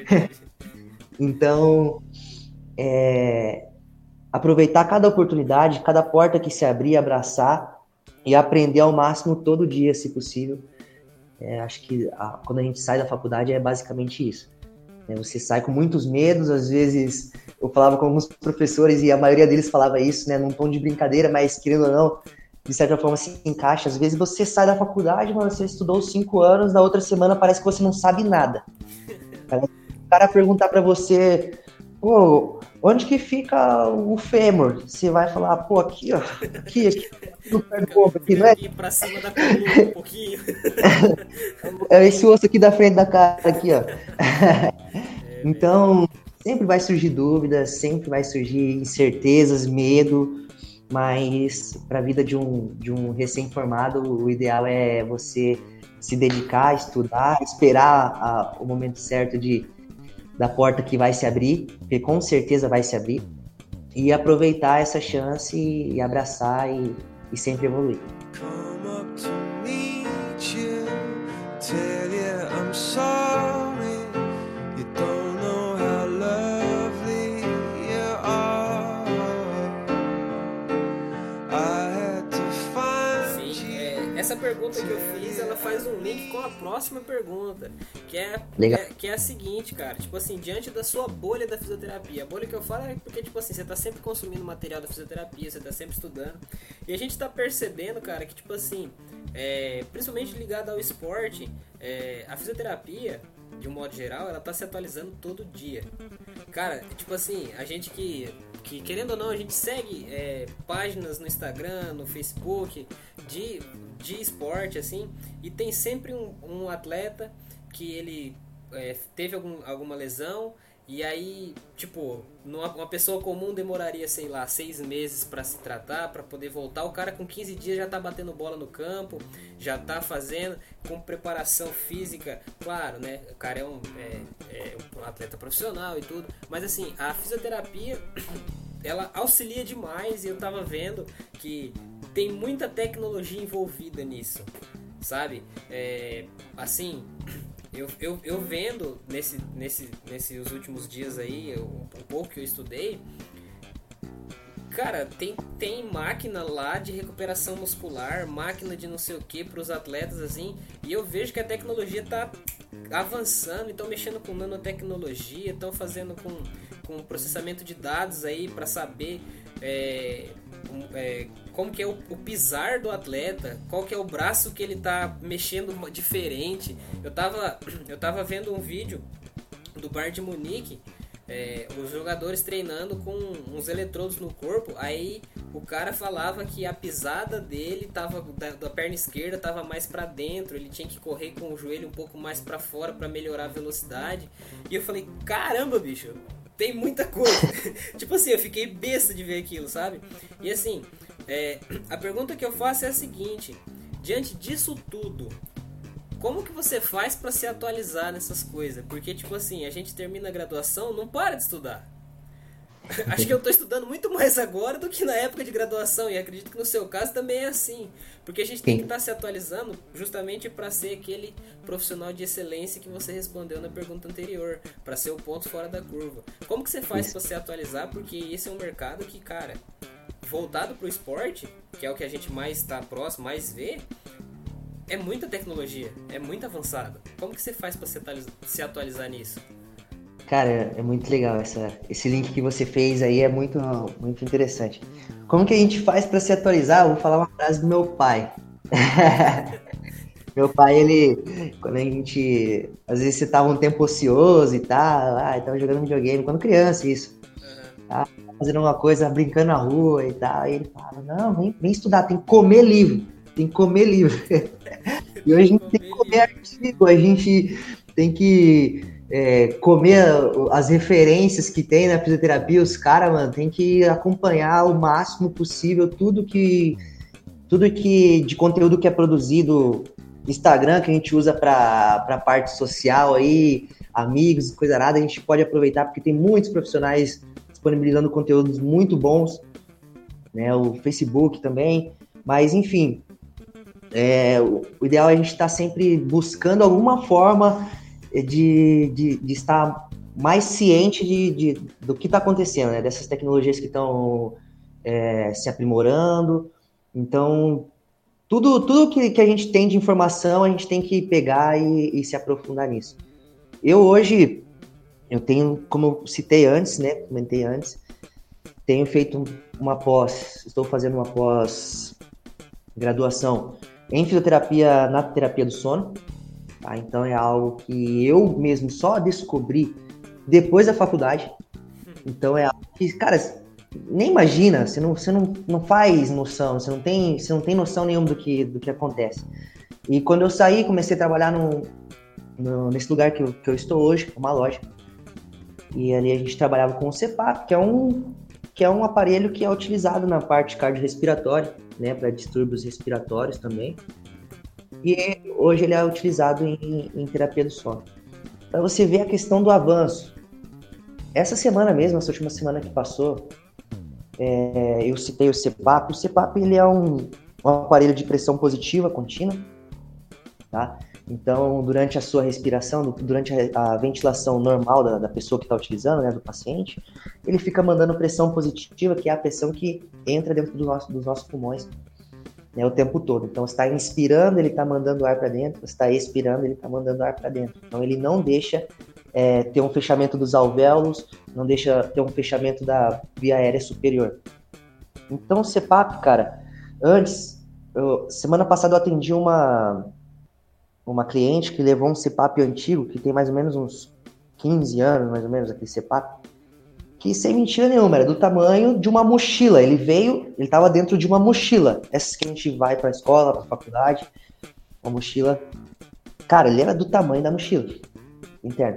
Então, é, aproveitar cada oportunidade, cada porta que se abrir, abraçar e aprender ao máximo todo dia, se possível. É, acho que a, quando a gente sai da faculdade é basicamente isso. É, você sai com muitos medos, às vezes eu falava com alguns professores e a maioria deles falava isso, né, num tom de brincadeira, mas querendo ou não, de certa forma se encaixa. Às vezes você sai da faculdade, mas você estudou cinco anos, na outra semana parece que você não sabe nada. O cara perguntar pra você, pô, onde que fica o fêmur? Você vai falar, pô, aqui, ó, aqui, aqui, no pé do ombro, aqui, não é? Aqui pra cima da coluna um pouquinho. É esse osso aqui da frente da cara, aqui, ó. Então, sempre vai surgir dúvidas, sempre vai surgir incertezas, medo, mas para a vida de um, de um recém-formado, o ideal é você se dedicar, estudar, esperar a, o momento certo de, da porta que vai se abrir, porque com certeza vai se abrir, e aproveitar essa chance e abraçar e, e sempre evoluir. Come up to meet you, tell you I'm sorry, you don't know how lovely you are. I had to find Sim, é, essa pergunta que eu fiz, ela faz um link com a próxima pergunta, que é, Legal. é, que é a seguinte, cara, tipo assim, diante da sua bolha da fisioterapia, a bolha que eu falo é porque, tipo assim, você tá sempre consumindo material da fisioterapia, você tá sempre estudando, e a gente tá percebendo, cara, que, tipo assim, é, principalmente ligado ao esporte, é, a fisioterapia, de um modo geral, ela tá se atualizando todo dia. Cara, tipo assim, a gente que, que querendo ou não, a gente segue é, páginas no Instagram, no Facebook, de, de esporte, assim, e tem sempre um, um atleta que ele é, teve algum, alguma lesão E aí, tipo, numa, uma pessoa comum demoraria, sei lá, seis meses para se tratar, para poder voltar. O cara com quinze dias já tá batendo bola no campo, já tá fazendo, com preparação física, claro, né? O cara é um, é, é um atleta profissional e tudo. Mas assim, a fisioterapia, ela auxilia demais, e eu tava vendo que tem muita tecnologia envolvida nisso, sabe? É, assim... Eu, eu, eu vendo nesse, nesse, nesses últimos dias aí, eu, um pouco que eu estudei, cara, tem, tem máquina lá de recuperação muscular, máquina de não sei o que para os atletas, assim, e eu vejo que a tecnologia tá avançando, estão mexendo com nanotecnologia, estão fazendo com, com processamento de dados aí para saber é, um, é, como que é o, o pisar do atleta, qual que é o braço que ele tá mexendo diferente. Eu tava, eu tava vendo um vídeo do Bayern de Munique, é, os jogadores treinando com uns eletrodos no corpo, aí o cara falava que a pisada dele tava, da, da perna esquerda tava mais para dentro, ele tinha que correr com o joelho um pouco mais para fora para melhorar a velocidade. E eu falei, caramba, bicho, tem muita coisa. Tipo assim, eu fiquei besta de ver aquilo, sabe? E assim, é, a pergunta que eu faço é a seguinte: diante disso tudo, como que você faz para se atualizar nessas coisas? Porque, tipo assim, a gente termina a graduação, não para de estudar. Acho que eu tô estudando muito mais agora do que na época de graduação, e acredito que no seu caso também é assim. Porque a gente tem que estar se atualizando justamente para ser aquele profissional de excelência que você respondeu na pergunta anterior, para ser o ponto fora da curva. Como que você faz para se atualizar? Porque esse é um mercado que, cara, voltado pro esporte, que é o que a gente mais está próximo, mais vê, é muita tecnologia, é muito avançado. Como que você faz para se atualizar, se atualizar nisso? Cara, é muito legal essa, esse link que você fez aí, é muito, muito interessante. Como que a gente faz para se atualizar? Eu vou falar uma frase do meu pai. Meu pai, ele, quando a gente, às vezes você tava um tempo ocioso e tal, ah, tava jogando videogame, quando criança isso, tá? Fazendo uma coisa, brincando na rua e tal, e ele fala, não, vem, vem estudar, tem que comer livro, tem que comer livro. E hoje a gente tem que comer artigo, a gente tem que é, comer as referências que tem na fisioterapia, os caras, mano, tem que acompanhar o máximo possível tudo que, tudo que de conteúdo que é produzido no Instagram, que a gente usa para a parte social aí, amigos, coisa nada, a gente pode aproveitar porque tem muitos profissionais disponibilizando conteúdos muito bons, né, o Facebook também, mas enfim, é, o, o ideal é a gente estar sempre buscando alguma forma de, de, de estar mais ciente de, de, do que está acontecendo, né, dessas tecnologias que estão é, se aprimorando. Então, tudo, tudo que, que a gente tem de informação, a gente tem que pegar e, e se aprofundar nisso. Eu hoje, eu tenho, como eu citei antes, né, comentei antes, tenho feito uma pós, estou fazendo uma pós-graduação em fisioterapia na terapia do sono, tá? Então é algo que eu mesmo só descobri depois da faculdade. Então é algo que, cara, nem imagina, você não, você não, não faz noção, você não tem, você não tem noção nenhuma do que, do que acontece. E quando eu saí, comecei a trabalhar no, no, nesse lugar que eu, que eu estou hoje, que é uma loja, e ali a gente trabalhava com o C P A P, que é um, que é um aparelho que é utilizado na parte cardiorrespiratória, né, para distúrbios respiratórios também. E hoje ele é utilizado em, em terapia do sono. Para você ver a questão do avanço. Essa semana mesmo, essa última semana que passou, é, eu citei o C P A P. O C P A P ele é um, um aparelho de pressão positiva contínua, tá? Então, durante a sua respiração, durante a, a ventilação normal da, da pessoa que está utilizando, né, do paciente, ele fica mandando pressão positiva, que é a pressão que entra dentro do nosso, dos nossos pulmões, né, o tempo todo. Então, você está inspirando, ele está mandando ar para dentro, você está expirando, ele está mandando ar para dentro. Então, ele não deixa é, ter um fechamento dos alvéolos, não deixa ter um fechamento da via aérea superior. Então, o C P A P, cara, antes, eu, semana passada eu atendi uma... uma cliente que levou um C P A P antigo, que tem mais ou menos uns quinze anos, mais ou menos, aquele C P A P, que sem mentira nenhuma, era do tamanho de uma mochila. Ele veio, ele estava dentro de uma mochila, essas que a gente vai para a escola, para a faculdade, uma mochila. Cara, ele era do tamanho da mochila interna.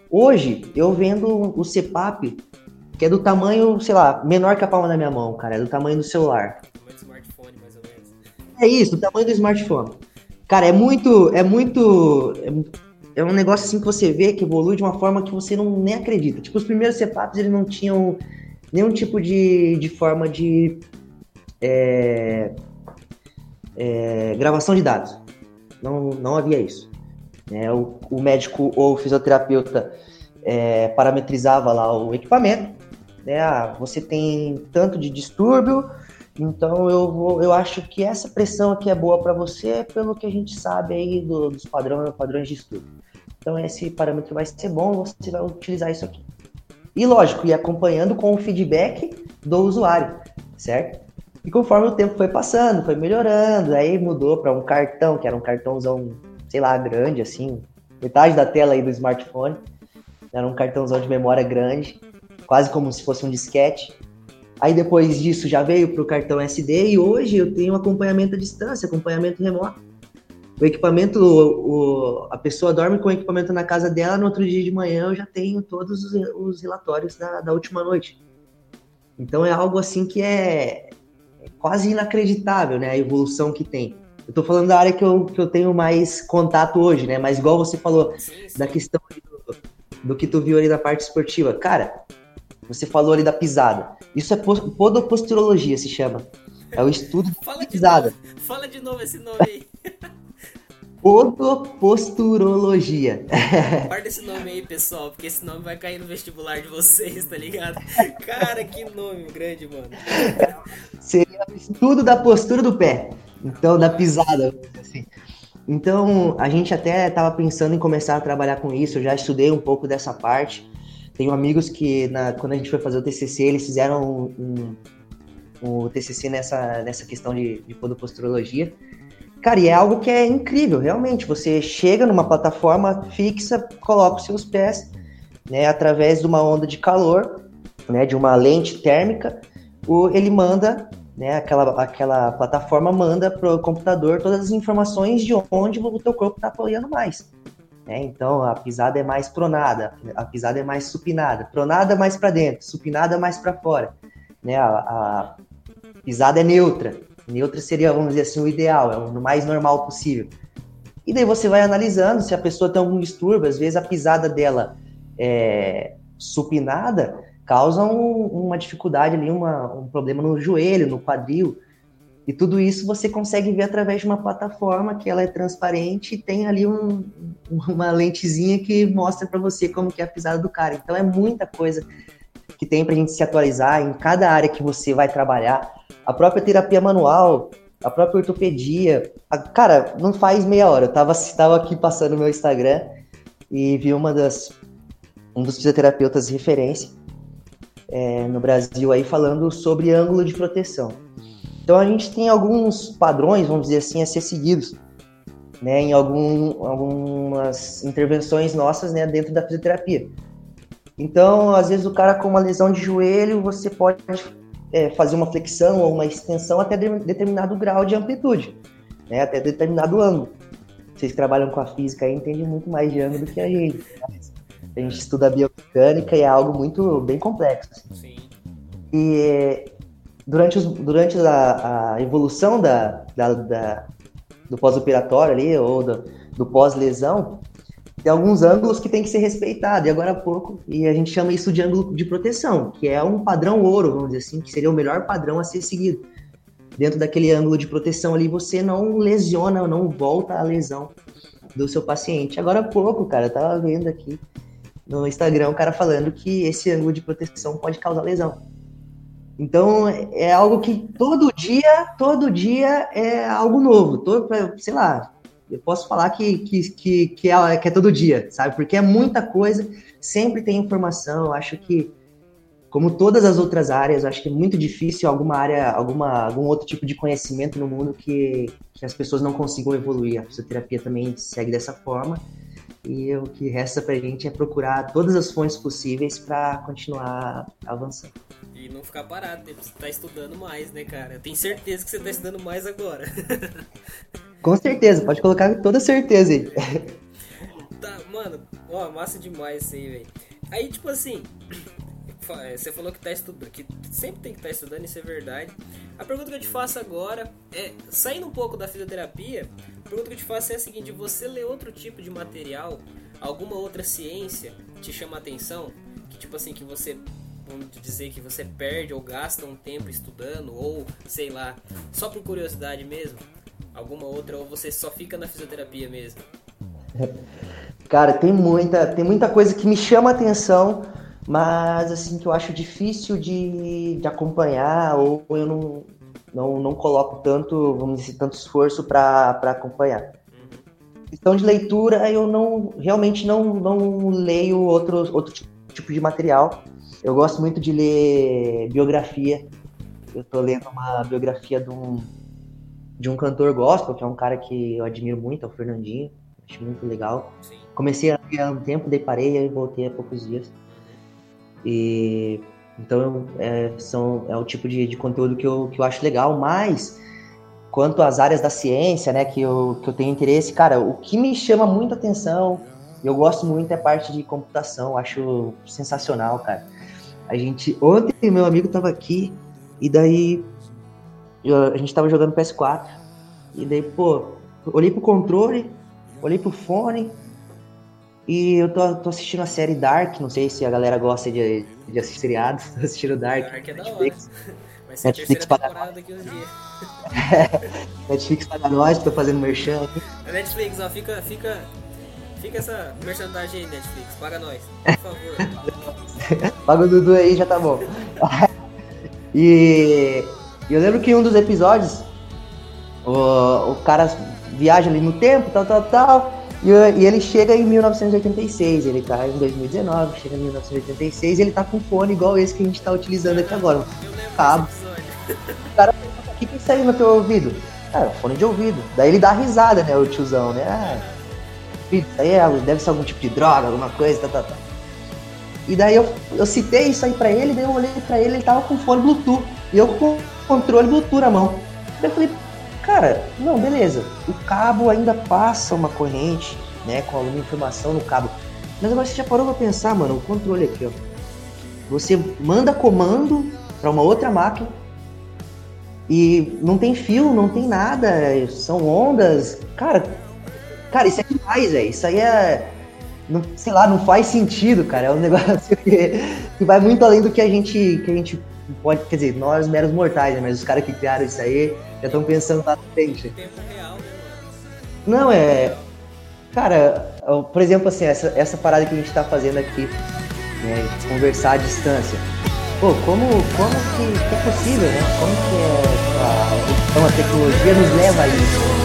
Hoje, eu vendo o C PAP, que é do tamanho, sei lá, menor que a palma da minha mão, cara. É do tamanho do celular. Tamanho do smartphone, mais ou menos. É isso, do tamanho do smartphone. Cara, é muito, é muito... É, é um negócio assim que você vê que evolui de uma forma que você não nem acredita. Tipo, os primeiros C PAPs, eles não tinham nenhum tipo de, de forma de é, é, gravação de dados. Não, não havia isso. É, o, o médico ou o fisioterapeuta é, parametrizava lá o equipamento. Né? Ah, você tem tanto de distúrbio, então eu, vou, eu acho que essa pressão aqui é boa para você, pelo que a gente sabe aí do, dos padrões, padrões de distúrbio. Então esse parâmetro vai ser bom, você vai utilizar isso aqui. E lógico, ir acompanhando com o feedback do usuário, certo? E conforme o tempo foi passando, foi melhorando, aí mudou para um cartão, que era um cartãozão, sei lá, grande, assim, metade da tela aí do smartphone. Era um cartãozão de memória grande, quase como se fosse um disquete. Aí depois disso já veio para o cartão S D e hoje eu tenho acompanhamento à distância, acompanhamento remoto. O equipamento, o, o, a pessoa dorme com o equipamento na casa dela, no outro dia de manhã eu já tenho todos os, os relatórios da, da última noite. Então é algo assim que é quase inacreditável, né, a evolução que tem. Eu tô falando da área que eu, que eu tenho mais contato hoje, né, mas igual você falou, sim, sim. Da questão do, do que tu viu ali da parte esportiva. Cara, você falou ali da pisada. Isso é podoposturologia, se chama. É o estudo Fala de pisada. De novo, fala de novo esse nome aí. Podoposturologia. Guarda esse nome aí, pessoal, porque esse nome vai cair no vestibular de vocês, tá ligado? Cara, que nome grande, mano. Seria o estudo da postura do pé. Então, da pisada, assim. Então, a gente até estava pensando em começar a trabalhar com isso. Eu já estudei um pouco dessa parte. Tenho amigos que, na, quando a gente foi fazer o T C C, eles fizeram um, um, um T C C nessa, nessa questão de, de podoposturologia. Cara, e é algo que é incrível, realmente. Você chega numa plataforma fixa, coloca os seus pés, né, através de uma onda de calor, né, de uma lente térmica, o, ele manda, né, aquela, aquela plataforma manda para o computador todas as informações de onde o teu corpo está apoiando mais. Né? Então, a pisada é mais pronada, a pisada é mais supinada, pronada mais para dentro, supinada mais para fora. Né? A, a pisada é neutra. Neutra seria, vamos dizer assim, o ideal, é o mais normal possível. E daí você vai analisando se a pessoa tem algum distúrbio. Às vezes a pisada dela é supinada causa um, uma dificuldade ali, uma, um problema no joelho, no quadril. E tudo isso você consegue ver através de uma plataforma que ela é transparente e tem ali um, uma lentezinha que mostra para você como que é a pisada do cara. Então é muita coisa que tem pra gente se atualizar em cada área que você vai trabalhar. A própria terapia manual, a própria ortopedia. A, cara, não faz meia hora. Eu tava, tava aqui passando no meu Instagram e vi uma das, um dos fisioterapeutas de referência é, no Brasil aí falando sobre ângulo de proteção. Então a gente tem alguns padrões, vamos dizer assim, a ser seguidos, né, em algum, algumas intervenções nossas, né, dentro da fisioterapia. Então, às vezes o cara com uma lesão de joelho, você pode é, fazer uma flexão ou uma extensão até de, determinado grau de amplitude, né, até determinado ângulo. Vocês que trabalham com a física aí entendem muito mais de ângulo do que a gente. A gente estuda biomecânica e é algo muito bem complexo. Sim. E durante, os, durante a, a evolução da, da, da, do pós-operatório ali, ou do, do pós-lesão, tem alguns ângulos que tem que ser respeitados, e agora há pouco, e a gente chama isso de ângulo de proteção, que é um padrão ouro, vamos dizer assim, que seria o melhor padrão a ser seguido. Dentro daquele ângulo de proteção ali, você não lesiona, não volta a lesão do seu paciente. Agora há pouco, cara, eu tava vendo aqui no Instagram o cara falando que esse ângulo de proteção pode causar lesão. Então, é algo que todo dia, todo dia é algo novo. Todo, sei lá, eu posso falar que, que, que, que, é, que é todo dia, sabe? Porque é muita coisa, sempre tem informação. Eu acho que, como todas as outras áreas, eu acho que é muito difícil alguma área, alguma, algum outro tipo de conhecimento no mundo que, que as pessoas não consigam evoluir. A fisioterapia também segue dessa forma. E o que resta pra gente é procurar todas as fontes possíveis para continuar avançando. E não ficar parado, você tá estudando mais, né, cara? Eu tenho certeza que você tá estudando mais agora. Com certeza, pode colocar com toda certeza aí. Tá, mano, Ó, massa demais isso aí, velho. Aí, tipo assim, você falou que tá estudando, que sempre tem que estar tá estudando, isso é verdade. A pergunta que eu te faço agora é, saindo um pouco da fisioterapia, a pergunta que eu te faço é a seguinte: você lê outro tipo de material, alguma outra ciência te chama a atenção? Que tipo assim, que você, vamos dizer que você perde ou gasta um tempo estudando, ou sei lá, só por curiosidade mesmo? Alguma outra, ou você só fica na fisioterapia mesmo? Cara, tem muita, tem muita coisa que me chama a atenção, mas assim, que eu acho difícil de, de acompanhar, ou eu não, não, não coloco tanto, vamos dizer, tanto esforço para acompanhar. Uhum. Questão de leitura, eu não, realmente não, não leio outro, outro tipo de material. Eu gosto muito de ler biografia. Eu tô lendo uma biografia de um, de um cantor gospel, que é um cara que eu admiro muito, é o Fernandinho. Acho muito legal. Sim. Comecei a ler há um tempo, daí parei e voltei há poucos dias. E então é, são, é o tipo de, de conteúdo que eu, que eu acho legal, mas quanto às áreas da ciência, né, que eu, que eu tenho interesse, cara, o que me chama muita atenção, eu gosto muito, é a parte de computação, acho sensacional, cara. A gente, ontem meu amigo tava aqui, e daí eu, a gente tava jogando P S quatro, e daí, pô, olhei pro controle, olhei pro fone, e eu tô, tô assistindo a série Dark, não sei se a galera gosta de, de assistir seriados, tô assistindo Dark. Dark é da Netflix. hora. Vai ser Netflix a terceira temporada daqui uns dias. Netflix paga nós, tô fazendo merchan aqui. A Netflix, ó, fica, fica, fica essa merchandagem aí, Netflix, paga nós, por favor. Paga o Dudu aí, já tá bom. E eu lembro que em um dos episódios, o, o cara viaja ali no tempo, tal, tal, tal, e, e ele chega em mil novecentos e oitenta e seis, ele tá em dois mil e dezenove, chega em mil novecentos e oitenta e seis, e ele tá com um fone igual esse que a gente tá utilizando aqui agora. Eu lembro cabo. desse episódio. O cara pergunta, o que que é isso aí no teu ouvido? Cara, fone de ouvido. Daí ele dá risada, né, o tiozão, né? Ah, isso aí é, deve ser algum tipo de droga, alguma coisa, tá, tá, tá. E daí eu, eu citei isso aí pra ele, daí eu olhei pra ele, ele tava com fone Bluetooth, e eu com controle Bluetooth na mão. Daí eu falei, cara, não, beleza, o cabo ainda passa uma corrente, né, com alguma informação no cabo. Mas agora você já parou pra pensar, mano, o controle aqui, ó. Você manda comando pra uma outra máquina e não tem fio, não tem nada, são ondas. Cara, cara, isso é demais, velho. Isso aí é, não, sei lá, não faz sentido, cara. É um negócio que, que vai muito além do que a gente, que a gente pode, quer dizer, nós meros mortais, né? Mas os caras que criaram isso aí já estão pensando lá na frente. Tempo real, né, não, é... Cara, por exemplo, assim, essa, essa parada que a gente tá fazendo aqui, né, conversar à distância. Pô, como, como que, que é possível, né? Como que é, a, então a tecnologia nos leva a isso?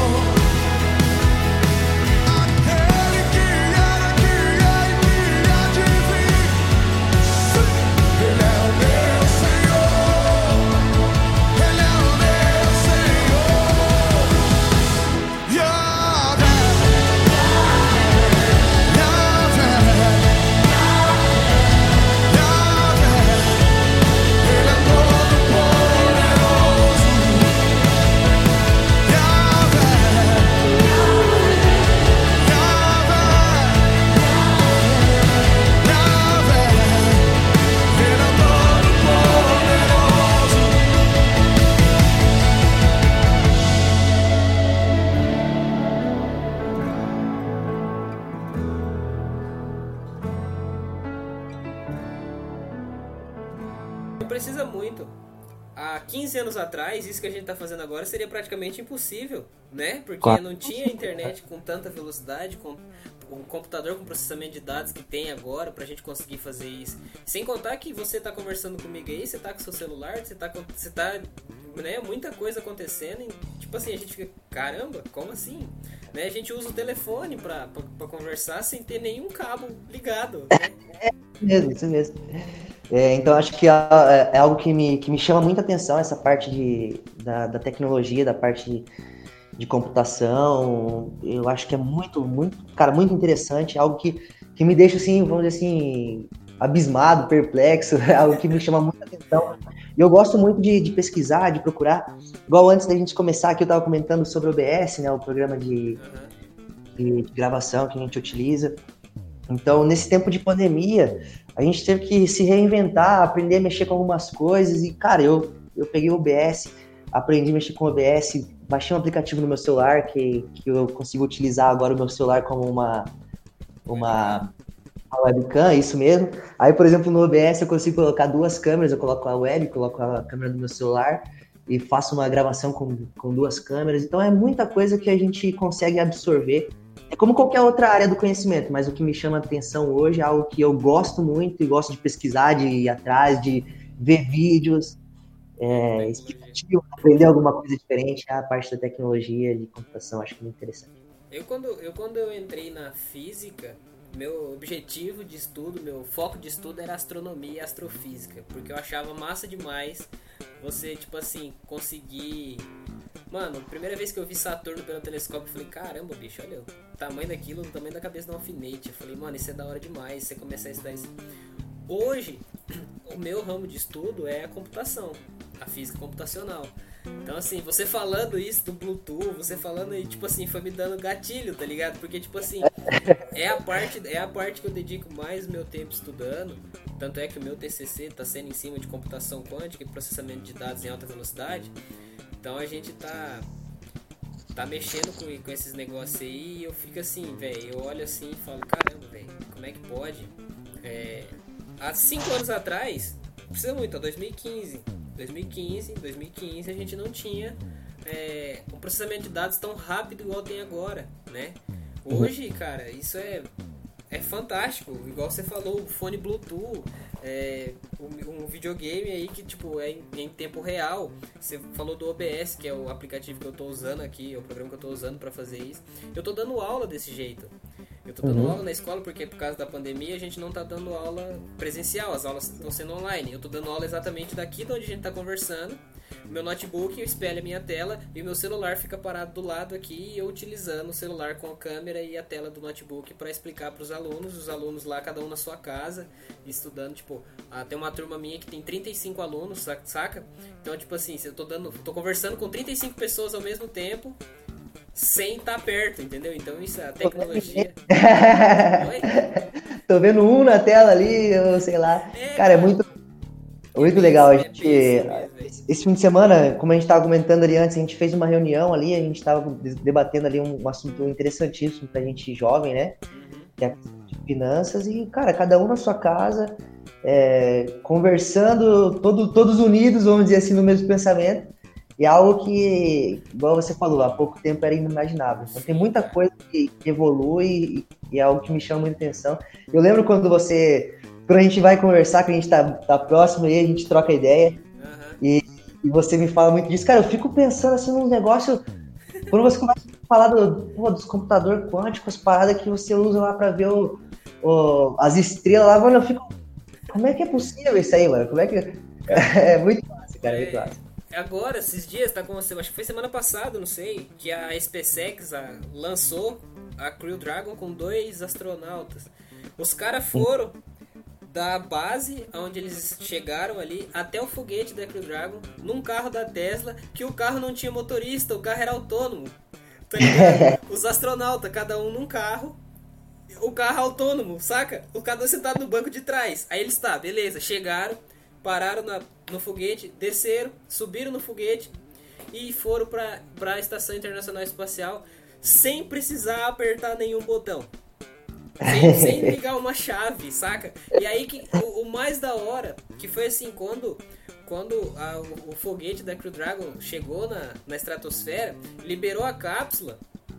Precisa muito. Há quinze anos atrás, isso que a gente está fazendo agora seria praticamente impossível, né? Porque claro. Não tinha internet com tanta velocidade, com um computador com processamento de dados que tem agora pra gente conseguir fazer isso. Sem contar que você tá conversando comigo aí, você tá com seu celular, você tá, você tá né, muita coisa acontecendo e, tipo assim, a gente fica, caramba, como assim? Né? A gente usa o telefone pra, pra, pra conversar sem ter nenhum cabo ligado, né? É mesmo, isso mesmo. É, então acho que é, é algo que me, que me chama muita atenção, essa parte de, da, da tecnologia, da parte de, de computação. Eu acho que é muito, muito, cara, muito interessante, algo que, que me deixa assim, vamos dizer assim, abismado, perplexo, é algo que me chama muita atenção. E eu gosto muito de, de pesquisar, de procurar. Igual antes da gente começar aqui, eu estava comentando sobre o O B S, né, o programa de, de, de gravação que a gente utiliza. Então, nesse tempo de pandemia, a gente teve que se reinventar, aprender a mexer com algumas coisas. E, cara, eu, eu peguei o O B S, aprendi a mexer com o O B S, baixei um aplicativo no meu celular que, que eu consigo utilizar agora o meu celular como uma, uma, uma webcam, isso mesmo. Aí, por exemplo, no O B S eu consigo colocar duas câmeras, eu coloco a web, coloco a câmera do meu celular e faço uma gravação com, com duas câmeras. Então, é muita coisa que a gente consegue absorver. É como qualquer outra área do conhecimento, mas o que me chama a atenção hoje é algo que eu gosto muito e gosto de pesquisar, de ir atrás, de ver vídeos, é, explicativo, aprender alguma coisa diferente. A parte da tecnologia, de computação, acho que é muito interessante. Eu quando, eu quando eu entrei na física, meu objetivo de estudo, meu foco de estudo era astronomia e astrofísica, porque eu achava massa demais você, tipo assim, conseguir... Mano, a primeira vez que eu vi Saturno pelo telescópio, eu falei, caramba, bicho, olha o tamanho daquilo, o tamanho da cabeça de um alfinete. Eu falei, mano, isso é da hora demais, você começar a estudar isso. Hoje, o meu ramo de estudo é a computação, a física computacional. Então, assim, você falando isso do Bluetooth, você falando aí, tipo assim, foi me dando gatilho, tá ligado? Porque, tipo assim, é a parte, é a parte que eu dedico mais meu tempo estudando. Tanto é que o meu T C C tá sendo em cima de computação quântica e processamento de dados em alta velocidade. Então a gente tá, tá mexendo com, com esses negócios aí e eu fico assim, velho, eu olho assim e falo, caramba, velho, como é que pode? É, há cinco anos atrás, não precisa muito, ó, dois mil e quinze, dois mil e quinze, dois mil e quinze a gente não tinha é, um processamento de dados tão rápido igual tem agora, né? Hoje, cara, isso é, é fantástico, igual você falou, o fone Bluetooth, é, um, um videogame aí que tipo é em, em tempo real. Você falou do O B S, que é o aplicativo que eu tô usando aqui, é o programa que eu tô usando para fazer isso. Eu tô dando aula desse jeito. Eu tô dando uhum. aula na escola porque por causa da pandemia a gente não tá dando aula presencial, as aulas estão sendo online. Eu tô dando aula exatamente daqui de onde a gente tá conversando. Meu notebook espelha a minha tela e o meu celular fica parado do lado aqui e eu utilizando o celular com a câmera e a tela do notebook para explicar para os alunos, os alunos lá, cada um na sua casa, estudando, tipo, ah, tem uma turma minha que tem trinta e cinco alunos, saca? Então, tipo assim, eu tô, dando, tô conversando com trinta e cinco pessoas ao mesmo tempo, sem estar perto, entendeu? Então isso é a tecnologia. Tô vendo um na tela ali, eu sei lá. É, cara, cara, é muito... Muito legal, a gente, esse fim de semana, como a gente estava comentando ali antes, a gente fez uma reunião ali, a gente estava debatendo ali um, um assunto interessantíssimo pra gente jovem, né, que é a questão de finanças, e cara, cada um na sua casa, é, conversando, todo, todos unidos, vamos dizer assim, no mesmo pensamento, e algo que, igual você falou, há pouco tempo era inimaginável. Então tem muita coisa que, que evolui e, e é algo que me chama muita atenção. Eu lembro quando você... Quando a gente vai conversar, que a gente tá, tá próximo aí, a gente troca ideia. Uhum. E, e você me fala muito disso. Cara, eu fico pensando assim num negócio. Quando você começa a falar do, pô, dos computadores quânticos, as paradas que você usa lá pra ver o, o, as estrelas lá, mano, eu fico. Como é que é possível isso aí, mano? Como é que. É muito fácil, cara, é muito fácil. Agora, esses dias, tá com você, acho que foi semana passada, não sei, que a SpaceX a, lançou a Crew Dragon com dois astronautas. Os caras foram. Da base onde eles chegaram ali até o foguete da Crew Dragon num carro da Tesla, que o carro não tinha motorista, o carro era autônomo, tá ligado? Os astronautas, cada um num carro, o carro autônomo, saca? O cada um sentado no banco de trás. Aí eles, tá, beleza, chegaram, pararam na, no foguete, desceram, subiram no foguete e foram pra, pra Estação Internacional Espacial sem precisar apertar nenhum botão. Sem, sem ligar uma chave, saca? E aí que o, o mais da hora, que foi assim, quando, quando a, o, o foguete da Crew Dragon chegou na, na estratosfera, liberou a cápsula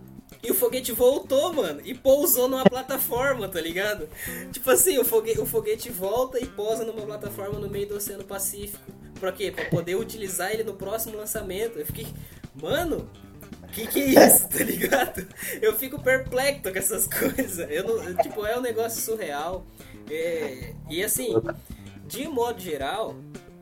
e o foguete voltou, mano, e pousou numa plataforma, tá ligado? Tipo assim, o foguete, o foguete volta e pousa numa plataforma no meio do Oceano Pacífico. Pra quê? Pra poder utilizar ele no próximo lançamento. Eu fiquei, mano... Que que é isso, tá ligado? Eu fico perplexo com essas coisas. Eu não, tipo, é um negócio surreal. É, e assim, de modo geral,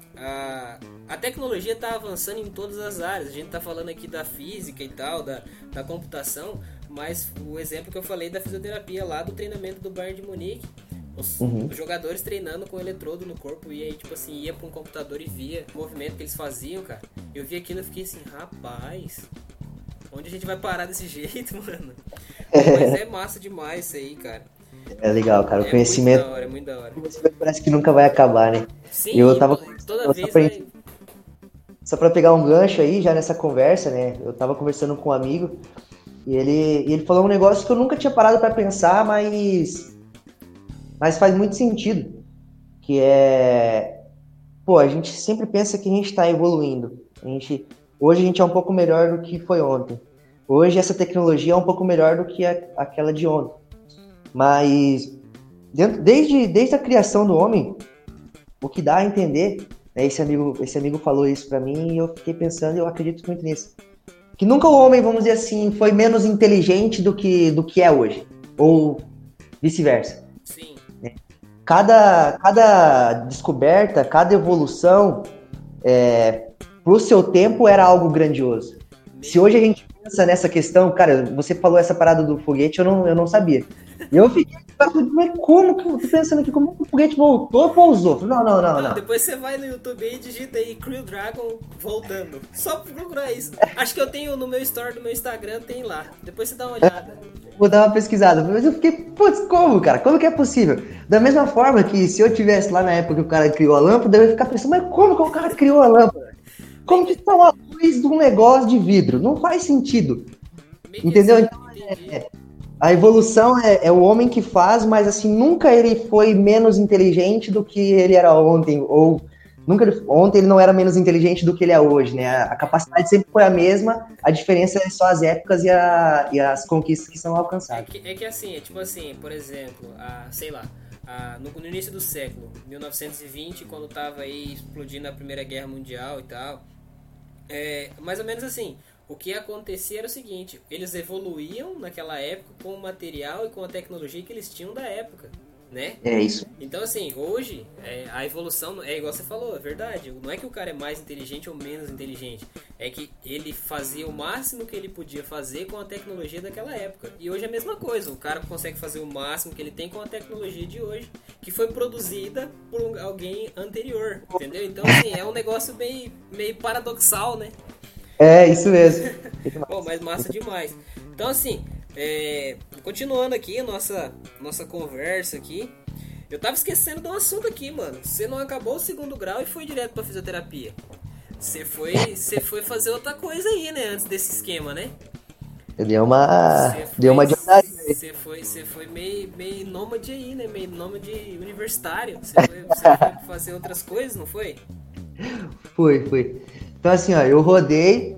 a, a tecnologia tá avançando em todas as áreas. A gente tá falando aqui da física e tal, da, da computação, mas o exemplo que eu falei da fisioterapia lá, do treinamento do Bayern de Munique. Os, uhum. os jogadores treinando com eletrodo no corpo e aí, tipo assim, ia pra um computador e via o movimento que eles faziam, cara. Eu vi aquilo e fiquei assim, rapaz... Onde a gente vai parar desse jeito, mano? Mas é massa demais isso aí, cara. É legal, cara. O É conhecimento, muito da hora, é muito da hora. o conhecimento parece que nunca vai acabar, né? Sim, E eu tava toda só vez pra, vai... só pra pegar um gancho aí, já nessa conversa, né? Eu tava conversando com um amigo e ele, e ele falou um negócio que eu nunca tinha parado pra pensar, mas, mas faz muito sentido. Que é, pô, a gente sempre pensa que a gente tá evoluindo. A gente, hoje a gente é um pouco melhor do que foi ontem. Hoje essa tecnologia é um pouco melhor do que a, aquela de ontem. Mas dentro, desde, desde a criação do homem, o que dá a entender, né, esse amigo, esse amigo falou isso pra mim e eu fiquei pensando e eu acredito muito nisso. Que nunca o homem, vamos dizer assim, foi menos inteligente do que, do que é hoje. Ou vice-versa. Sim. Cada, cada descoberta, cada evolução, é, pro seu tempo era algo grandioso. Se hoje a gente pensa nessa questão, cara, você falou essa parada do foguete, eu não, eu não sabia. E eu fiquei, mas como que eu tô pensando aqui, como que o foguete voltou ou pousou? Não, não, não, Não, não. depois você vai no YouTube e digita aí Crew Dragon voltando. Só procurar isso. Acho que eu tenho no meu story do meu Instagram, tem lá. Depois você dá uma olhada. Vou dar uma pesquisada. Mas eu fiquei, putz, como, cara? Como que é possível? Da mesma forma que se eu tivesse lá na época que o cara criou a lâmpada, eu ia ficar pensando, mas como que o cara criou a lâmpada? Como que está uma luz de um negócio de vidro? Não faz sentido. Meio que Entendeu? assim, Então, entendi. é, a evolução é, é o homem que faz, mas assim, nunca ele foi menos inteligente do que ele era ontem, ou nunca ele, ontem ele não era menos inteligente do que ele é hoje, né? A, a capacidade sempre foi a mesma, a diferença é só as épocas e, a, e as conquistas que são É alcançadas. que, é que assim, é tipo assim, por exemplo, a, sei lá, a, no, no início do século, mil novecentos e vinte, quando tava aí explodindo a Primeira Guerra Mundial e tal, é, mais ou menos assim, o que acontecia era o seguinte, eles evoluíam naquela época com o material e com a tecnologia que eles tinham da época, né? É isso. Então assim, hoje é, a evolução é igual você falou, é verdade. Não é que o cara é mais inteligente ou menos inteligente, é que ele fazia o máximo que ele podia fazer com a tecnologia daquela época. E hoje é a mesma coisa, o cara consegue fazer o máximo que ele tem com a tecnologia de hoje, que foi produzida por alguém anterior, entendeu? Então assim, é um negócio meio, meio paradoxal, né? É, isso mesmo. Pô, mas massa demais. Então assim, é, continuando aqui a nossa, nossa conversa aqui, eu tava esquecendo de um assunto aqui, mano. Você não acabou o segundo grau e foi direto pra fisioterapia. Você foi, você foi fazer outra coisa aí, né? Antes desse esquema, né? Eu dei uma. Você foi, Deu uma adiantada aí. Você foi, você foi meio, meio nômade aí, né? Meio nômade universitário. Você foi, você foi fazer outras coisas, não foi? Fui, fui. Então, assim, ó, eu rodei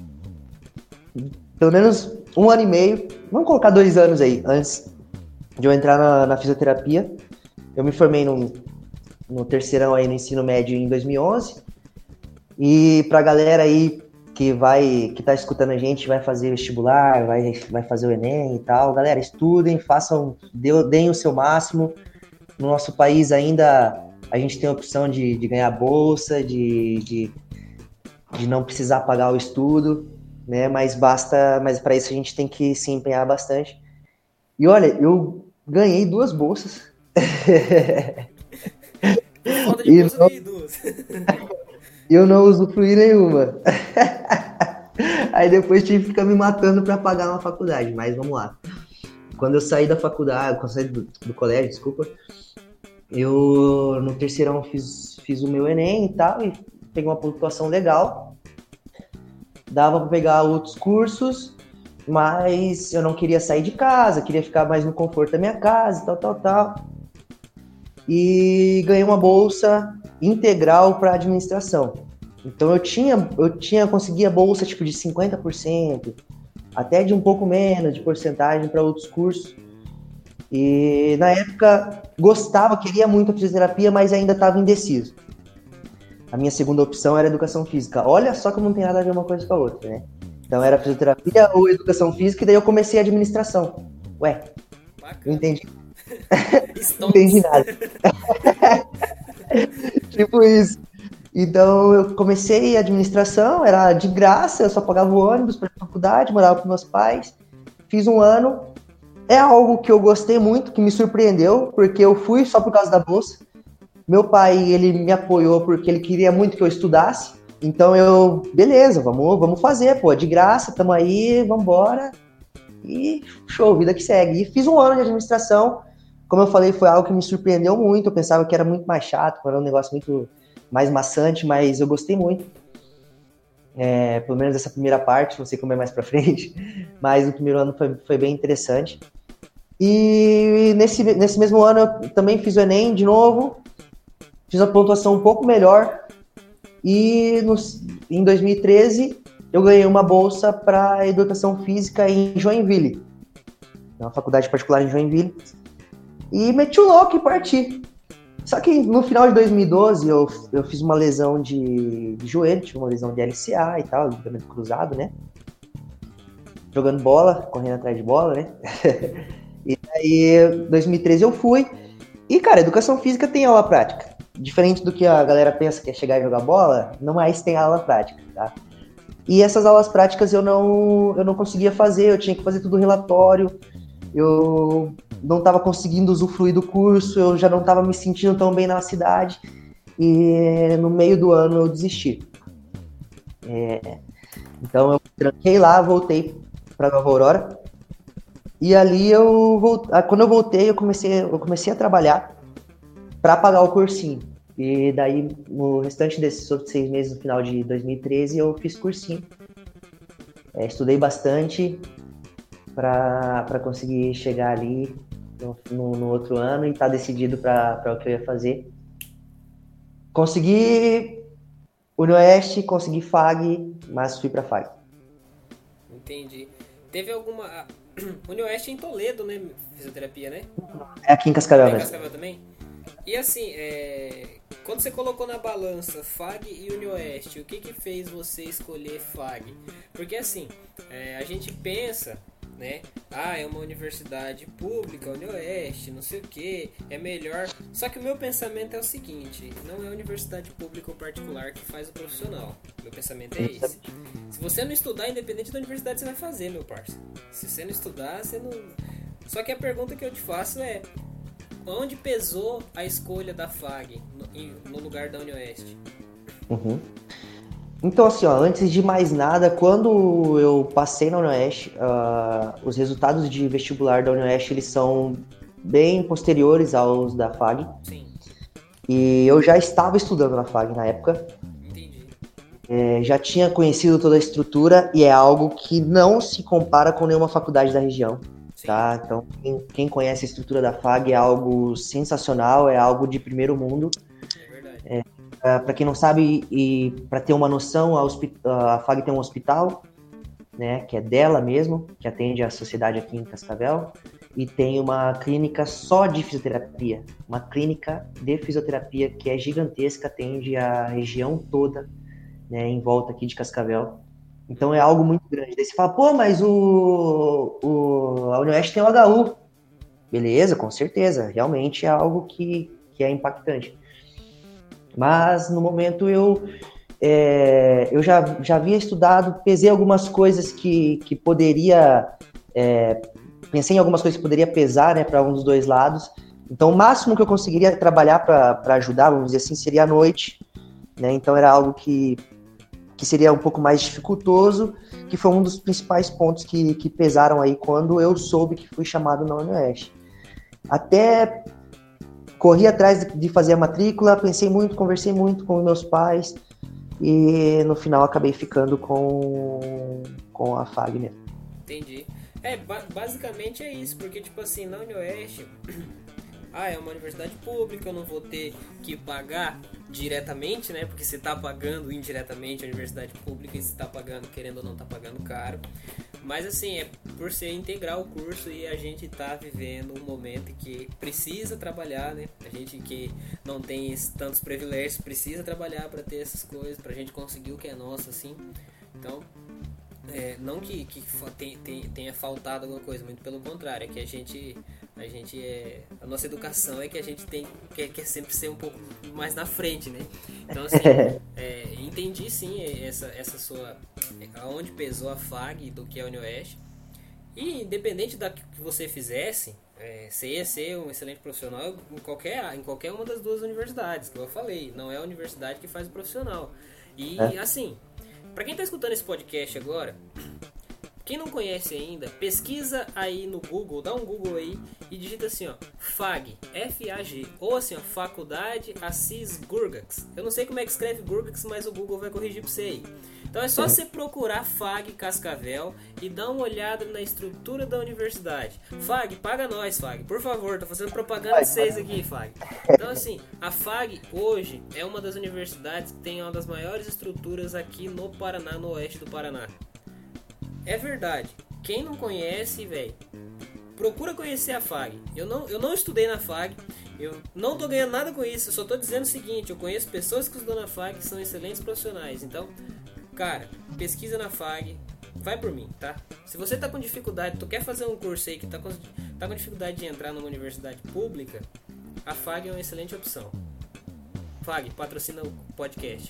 pelo menos um ano e meio, vamos colocar dois anos aí, antes de eu entrar na, na fisioterapia. Eu me formei no, no terceirão aí no ensino médio em dois mil e onze. E pra galera aí que vai, que tá escutando a gente, vai fazer vestibular, vai, vai fazer o Enem e tal, galera, estudem, façam, deem o seu máximo. No nosso país ainda a gente tem a opção de, de ganhar bolsa, de, de, de não precisar pagar o estudo, né? Mas basta, mas para isso a gente tem que se empenhar bastante. E olha, eu ganhei duas bolsas. Falta de E bolsa não- de duas. E eu não usufruí nenhuma. Aí depois tive que ficar me matando para pagar uma faculdade, mas vamos lá. Quando eu saí da faculdade, quando eu saí do, do colégio, desculpa, eu no terceirão fiz, fiz o meu Enem e tal, e peguei uma pontuação legal. Dava para pegar outros cursos, mas eu não queria sair de casa, queria ficar mais no conforto da minha casa, tal, tal, tal. E ganhei uma bolsa integral para administração. Então eu tinha, eu tinha conseguia bolsa tipo de cinquenta por cento, até de um pouco menos de porcentagem para outros cursos. E na época gostava, queria muito a fisioterapia, mas ainda estava indeciso. A minha segunda opção era educação física. Olha só que não tem nada a ver uma coisa com a outra, né? Então era fisioterapia ou educação física, e daí eu comecei a administração. Ué, Bacana. não entendi, não Stonks. entendi nada. Tipo isso. Então eu comecei a administração, era de graça, eu só pagava o ônibus para a faculdade, morava com meus pais. Fiz um ano. É algo que eu gostei muito, que me surpreendeu, porque eu fui só por causa da bolsa. Meu pai, ele me apoiou porque ele queria muito que eu estudasse. Então eu, beleza, vamos, vamos fazer, pô, de graça, tamo aí, vambora. E show, vida que segue. E fiz um ano de administração, como eu falei, foi algo que me surpreendeu muito. Eu pensava que era muito mais chato, era um negócio muito mais maçante, mas eu gostei muito. É, pelo menos essa primeira parte, não sei como é mais pra frente, mas o primeiro ano foi, foi bem interessante. E nesse, nesse mesmo ano eu também fiz o Enem de novo, fiz uma pontuação um pouco melhor, e no, em dois mil e treze eu ganhei uma bolsa para educação física em Joinville, uma faculdade particular em Joinville, e meti o louco e parti. Só que no final de dois mil e doze eu, eu fiz uma lesão de, de joelho, tive uma lesão de L C A e tal, ligamento cruzado, né? Jogando bola, correndo atrás de bola, né? E aí, em dois mil e treze eu fui. E, cara, educação física tem aula prática. Diferente do que a galera pensa que é chegar e jogar bola, não mais tem aula prática, tá? E essas aulas práticas eu não, eu não conseguia fazer, eu tinha que fazer tudo relatório. Eu não estava conseguindo usufruir do curso, eu já não estava me sentindo tão bem na cidade, e no meio do ano eu desisti. É, então eu tranquei lá, voltei para Nova Aurora, e ali eu voltei, quando eu voltei eu comecei, eu comecei a trabalhar para pagar o cursinho, e daí no restante desses outros seis meses, no final de dois mil e treze, eu fiz cursinho, é, estudei bastante para conseguir chegar ali no, no, no outro ano e estar tá decidido para o que eu ia fazer. Consegui Unioeste, consegui F A G, mas fui para F A G. Entendi. Teve alguma... Unioeste é em Toledo, né? Fisioterapia, né? É aqui em Cascavel, né? Em Cascavel também? E assim, é... quando você colocou na balança F A G e Unioeste, o que que fez você escolher F A G? Porque assim, é, a gente pensa... né? Ah, é uma universidade pública, Unioeste, não sei o que, é melhor. Só que o meu pensamento é o seguinte: não é a universidade pública ou particular que faz o profissional. Meu pensamento é esse. Se você não estudar, independente da universidade, você vai fazer, meu parceiro. Se você não estudar, você não. Só que a pergunta que eu te faço é: onde pesou a escolha da F A G no, no lugar da Unioeste? Uhum. Então, assim, ó, antes de mais nada, quando eu passei na Unioeste, uh, os resultados de vestibular da Unioeste, eles são bem posteriores aos da F A G. Sim. E eu já estava estudando na F A G na época. Entendi. É, já tinha conhecido toda a estrutura e é algo que não se compara com nenhuma faculdade da região. Sim. Tá? Então, quem, quem conhece a estrutura da F A G é algo sensacional, é algo de primeiro mundo. É verdade. É, Uh, para quem não sabe, e para ter uma noção, a, a F A G tem um hospital, né, que é dela mesmo, que atende a sociedade aqui em Cascavel, e tem uma clínica só de fisioterapia, uma clínica de fisioterapia que é gigantesca, atende a região toda, né, em volta aqui de Cascavel. Então é algo muito grande. Daí você fala, pô, mas o, o, a Unioeste tem o H U. Beleza, com certeza, realmente é algo que, que é impactante. Mas no momento eu, é, eu já, já havia estudado, pesei algumas coisas que, que poderia, é, pensei em algumas coisas que poderia pesar, né, para um dos dois lados. Então o máximo que eu conseguiria trabalhar para ajudar, vamos dizer assim, seria à noite, né? Então era algo que, que seria um pouco mais dificultoso, que foi um dos principais pontos que, que pesaram aí quando eu soube que fui chamado na Unioeste. Até... corri atrás de fazer a matrícula, pensei muito, conversei muito com meus pais e no final acabei ficando com, com a F A G mesmo. Entendi. É, ba- basicamente é isso, porque tipo assim, na Unioeste, ah, é uma universidade pública, eu não vou ter que pagar diretamente, né? Porque você tá pagando indiretamente a universidade pública e você tá pagando, querendo ou não, tá pagando caro. Mas assim, é por ser integral o curso e a gente tá vivendo um momento que precisa trabalhar, né? A gente que não tem tantos privilégios precisa trabalhar para ter essas coisas, pra gente conseguir o que é nosso, assim. Então, é, não que, que tem, tem, tenha faltado alguma coisa, muito pelo contrário, é que a gente, a gente é, a nossa educação é que a gente tem, quer, quer sempre ser um pouco mais na frente, né? Então assim, é, entendi sim essa, essa sua, aonde pesou a F A G do que a Unioeste, e independente da que você fizesse, é, você ia ser um excelente profissional em qualquer, em qualquer uma das duas universidades, que eu falei, não é a universidade que faz o profissional. E é. assim, pra quem tá escutando esse podcast agora, quem não conhece ainda, pesquisa aí no Google, dá um Google aí e digita assim, ó, F A G, F A G, ou assim, ó, Faculdade Assis Gurgax. Eu não sei como é que escreve Gurgax, mas o Google vai corrigir pra você aí. Então é só você procurar F A G Cascavel e dar uma olhada na estrutura da universidade. F A G, paga nós, F A G, por favor, tô fazendo propaganda de vocês aqui, F A G. Então assim, a F A G hoje é uma das universidades que tem uma das maiores estruturas aqui no Paraná, no oeste do Paraná. É verdade, quem não conhece, velho, procura conhecer a F A G. Eu não, eu não estudei na F A G, eu não tô ganhando nada com isso, eu só tô dizendo o seguinte, eu conheço pessoas que estudam na F A G que são excelentes profissionais, então... Cara, pesquisa na F A G, vai por mim, tá? Se você tá com dificuldade, tu quer fazer um curso aí que tá com, tá com dificuldade de entrar numa universidade pública, a F A G é uma excelente opção. F A G, patrocina o podcast.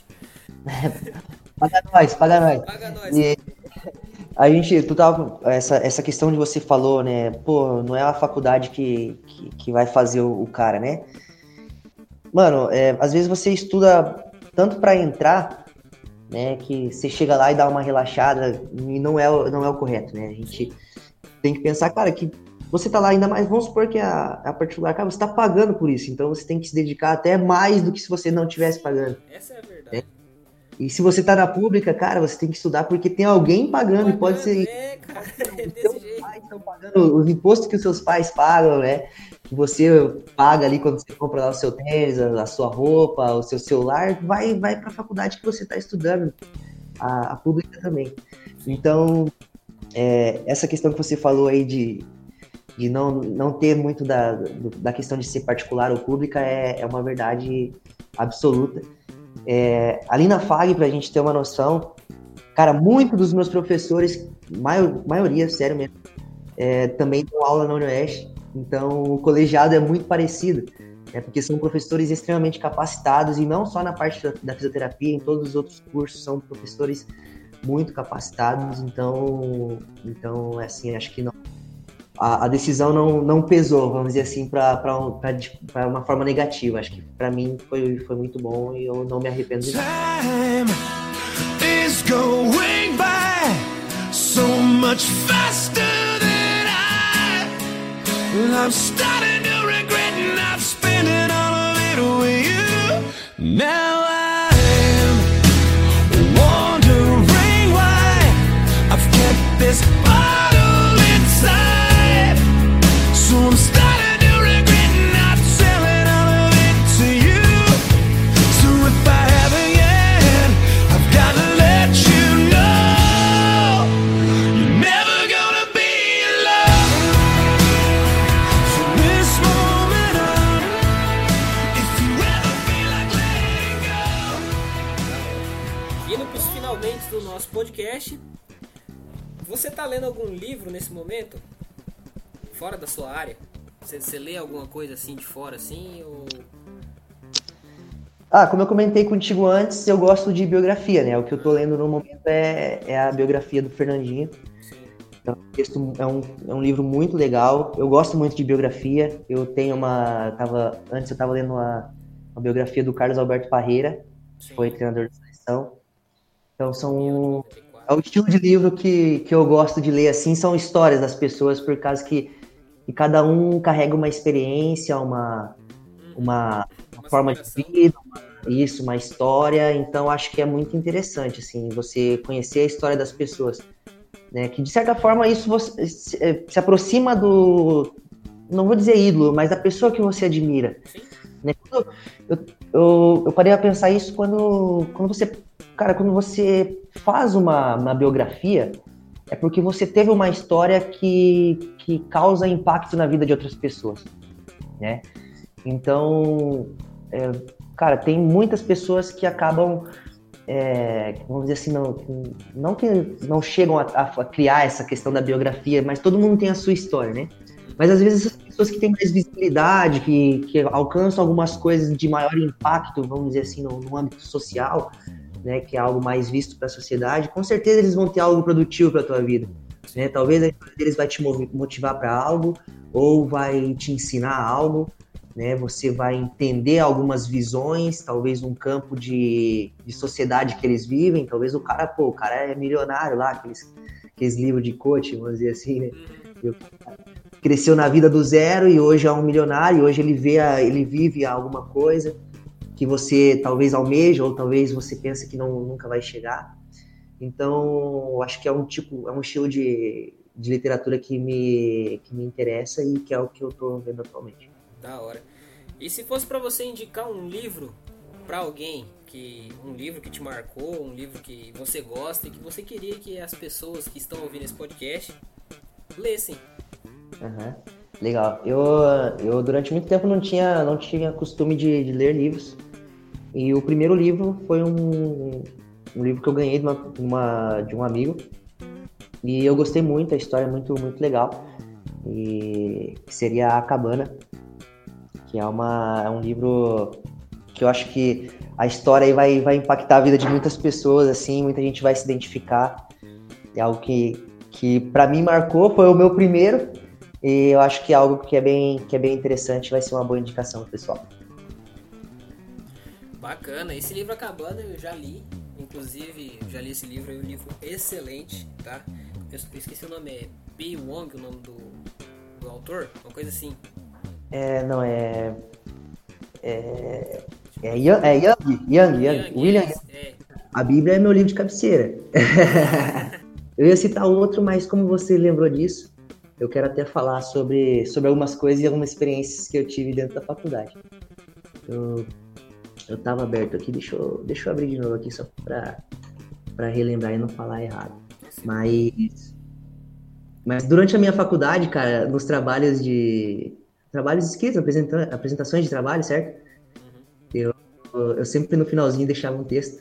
Paga nós, paga nós. Paga nós. E a gente, tu tava, essa, essa questão de você falou, né? Pô, não é a faculdade que, que, que vai fazer o, o cara, né? Mano, é, às vezes você estuda tanto pra entrar... Né, que você chega lá e dá uma relaxada e não é, não é o correto, né? A gente tem que pensar, cara, que você tá lá ainda mais, vamos supor que a, a particular, cara, você tá pagando por isso, então você tem que se dedicar até mais do que se você não estivesse pagando. Essa é a verdade. Né? E se você tá na pública, cara, você tem que estudar porque tem alguém pagando, pagando e pode ser... É, cara, é desse jeito. Pais estão pagando os impostos que os seus pais pagam, né? Que você paga ali quando você compra lá o seu tênis, a sua roupa, o seu celular, vai, vai para a faculdade que você está estudando, a, a pública também. Então, é, essa questão que você falou aí de, de não, não ter muito da, da questão de ser particular ou pública é, é uma verdade absoluta. É, ali na F A G, para a gente ter uma noção, cara, muitos dos meus professores, maior, maioria, sério mesmo, é, também dão aula na UniOeste. Então, o colegiado é muito parecido, né, porque são professores extremamente capacitados, e não só na parte da, da fisioterapia, em todos os outros cursos, são professores muito capacitados, então, então assim, acho que não, a, a decisão não, não pesou, vamos dizer assim, para um, uma forma negativa. Acho que para mim foi, foi muito bom e eu não me arrependo de nada. Time is going by so much faster. I'm starting to regret not spending all of it with you. Now I'm wondering why I've kept this bottle inside. So I'm starting to regret not selling all of it to you. So if I haven't yet, I've got to let you know you're never gonna be alone. Do nosso podcast, você tá lendo algum livro nesse momento fora da sua área? Você, você lê alguma coisa assim de fora assim ou... Ah, como eu comentei contigo antes, eu gosto de biografia, né? O que eu tô lendo no momento é, é a biografia do Fernandinho. Sim. Então, é, um, é um livro muito legal. Eu gosto muito de biografia. Eu tenho uma... Tava, antes eu tava lendo uma, uma biografia do Carlos Alberto Parreira, que foi treinador de seleção. Então são... É o estilo de livro que, que eu gosto de ler, assim, são histórias das pessoas, por causa que, que cada um carrega uma experiência, uma, uma, uma forma de vida, uma, isso, uma história. Então acho que é muito interessante, assim, você conhecer a história das pessoas, né? Que de certa forma isso você, se, se aproxima do, não vou dizer ídolo, mas da pessoa que você admira. Né? Eu, eu, eu parei a pensar isso quando, quando você... Cara, quando você faz uma, uma biografia, é porque você teve uma história que, que causa impacto na vida de outras pessoas, né? Então, é, cara, tem muitas pessoas que acabam, é, vamos dizer assim, não, não que não chegam a, a criar essa questão da biografia, mas todo mundo tem a sua história, né? Mas às vezes essas pessoas que têm mais visibilidade, que, que alcançam algumas coisas de maior impacto, vamos dizer assim, no, no âmbito social, né, que é algo mais visto para a sociedade, com certeza eles vão ter algo produtivo para a tua vida, né? Talvez a história deles vai te motivar para algo, ou vai te ensinar algo, né? Você vai entender algumas visões, talvez um campo de, de sociedade que eles vivem. Talvez o cara, pô, o cara é milionário lá, aqueles, aqueles livros de coach, vamos dizer assim, né? Eu, cresceu na vida do zero e hoje é um milionário, hoje ele vê, a, ele vive alguma coisa que você talvez almeja ou talvez você pensa que não, nunca vai chegar. Então, acho que é um tipo, é um estilo de, de literatura que me, que me interessa e que é o que eu tô vendo atualmente. Da hora. E se fosse para você indicar um livro para alguém, que um livro que te marcou, um livro que você gosta e que você queria que as pessoas que estão ouvindo esse podcast lessem? Uhum. Legal. Eu, eu durante muito tempo não tinha, não tinha costume de, de ler livros. E o primeiro livro foi um, um livro que eu ganhei de, uma, uma, de um amigo. E eu gostei muito, a história é muito, muito legal. E seria A Cabana, que é, uma, é um livro que eu acho que a história aí vai, vai impactar a vida de muitas pessoas, assim, muita gente vai se identificar. É algo que, que para mim marcou, foi o meu primeiro. E eu acho que é algo que é bem, que é bem interessante, vai ser uma boa indicação, pessoal. Bacana, esse livro A Cabana eu já li, inclusive já li esse livro, é um livro excelente, tá? Eu esqueci o nome, é Bi Wong, o nome do, do autor, uma coisa assim. É, não, é... É... É Young, é Young, Young, Young, William Young. É. A Bíblia é meu livro de cabeceira. Eu ia citar outro, mas como você lembrou disso, eu quero até falar sobre, sobre algumas coisas e algumas experiências que eu tive dentro da faculdade. Eu, eu tava aberto aqui, deixa eu, deixa eu abrir de novo aqui só pra, pra relembrar e não falar errado. Mas, mas durante a minha faculdade, cara, nos trabalhos de... Trabalhos escritos, apresenta, apresentações de trabalho, certo? Eu, eu sempre no finalzinho deixava um texto.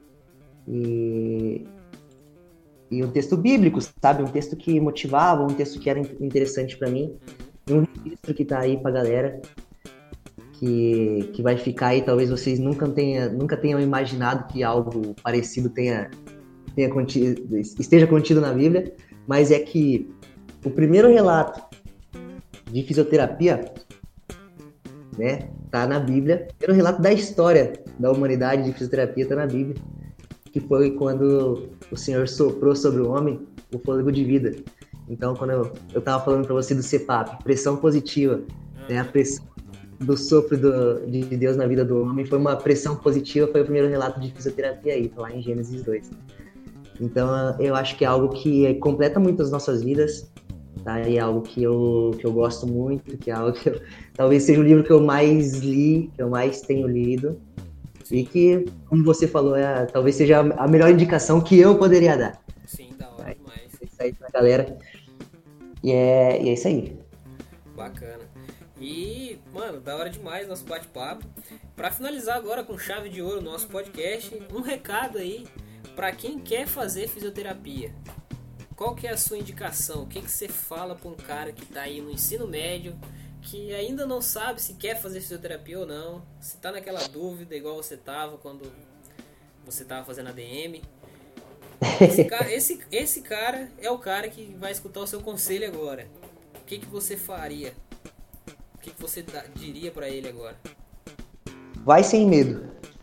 E... E um texto bíblico, sabe? Um texto que motivava, um texto que era interessante pra mim. E um registro que tá aí pra galera, que, que vai ficar aí, talvez vocês nunca, tenha, nunca tenham imaginado que algo parecido tenha, tenha contido, esteja contido na Bíblia, mas é que o primeiro relato de fisioterapia, né, tá na Bíblia. O primeiro relato da história da humanidade de fisioterapia tá na Bíblia, que foi quando o Senhor soprou sobre o homem o fôlego de vida. Então, quando eu, eu tava falando para você do C P A P, pressão positiva, né, a pressão do sopro do, de Deus na vida do homem foi uma pressão positiva, foi o primeiro relato de fisioterapia aí, tá lá em Gênesis dois. Então, eu acho que é algo que completa muito as nossas vidas, tá? E é algo que eu, que eu gosto muito, que é algo que eu, talvez seja o livro que eu mais li, que eu mais tenho lido. E que, como você falou, é, talvez seja a melhor indicação que eu poderia dar. Sim, da hora demais. É isso aí pra galera. E é, e é isso aí. Bacana. E, mano, da hora demais nosso bate-papo. Pra finalizar agora com chave de ouro o nosso podcast, um recado aí pra quem quer fazer fisioterapia. Qual que é a sua indicação? O que, que você fala pra um cara que tá aí no ensino médio, que ainda não sabe se quer fazer fisioterapia ou não, se tá naquela dúvida igual você tava quando você tava fazendo A D M. Esse cara, esse, esse cara é o cara que vai escutar o seu conselho agora. O que, que você faria? O que, que você da, diria pra ele agora? Vai sem medo.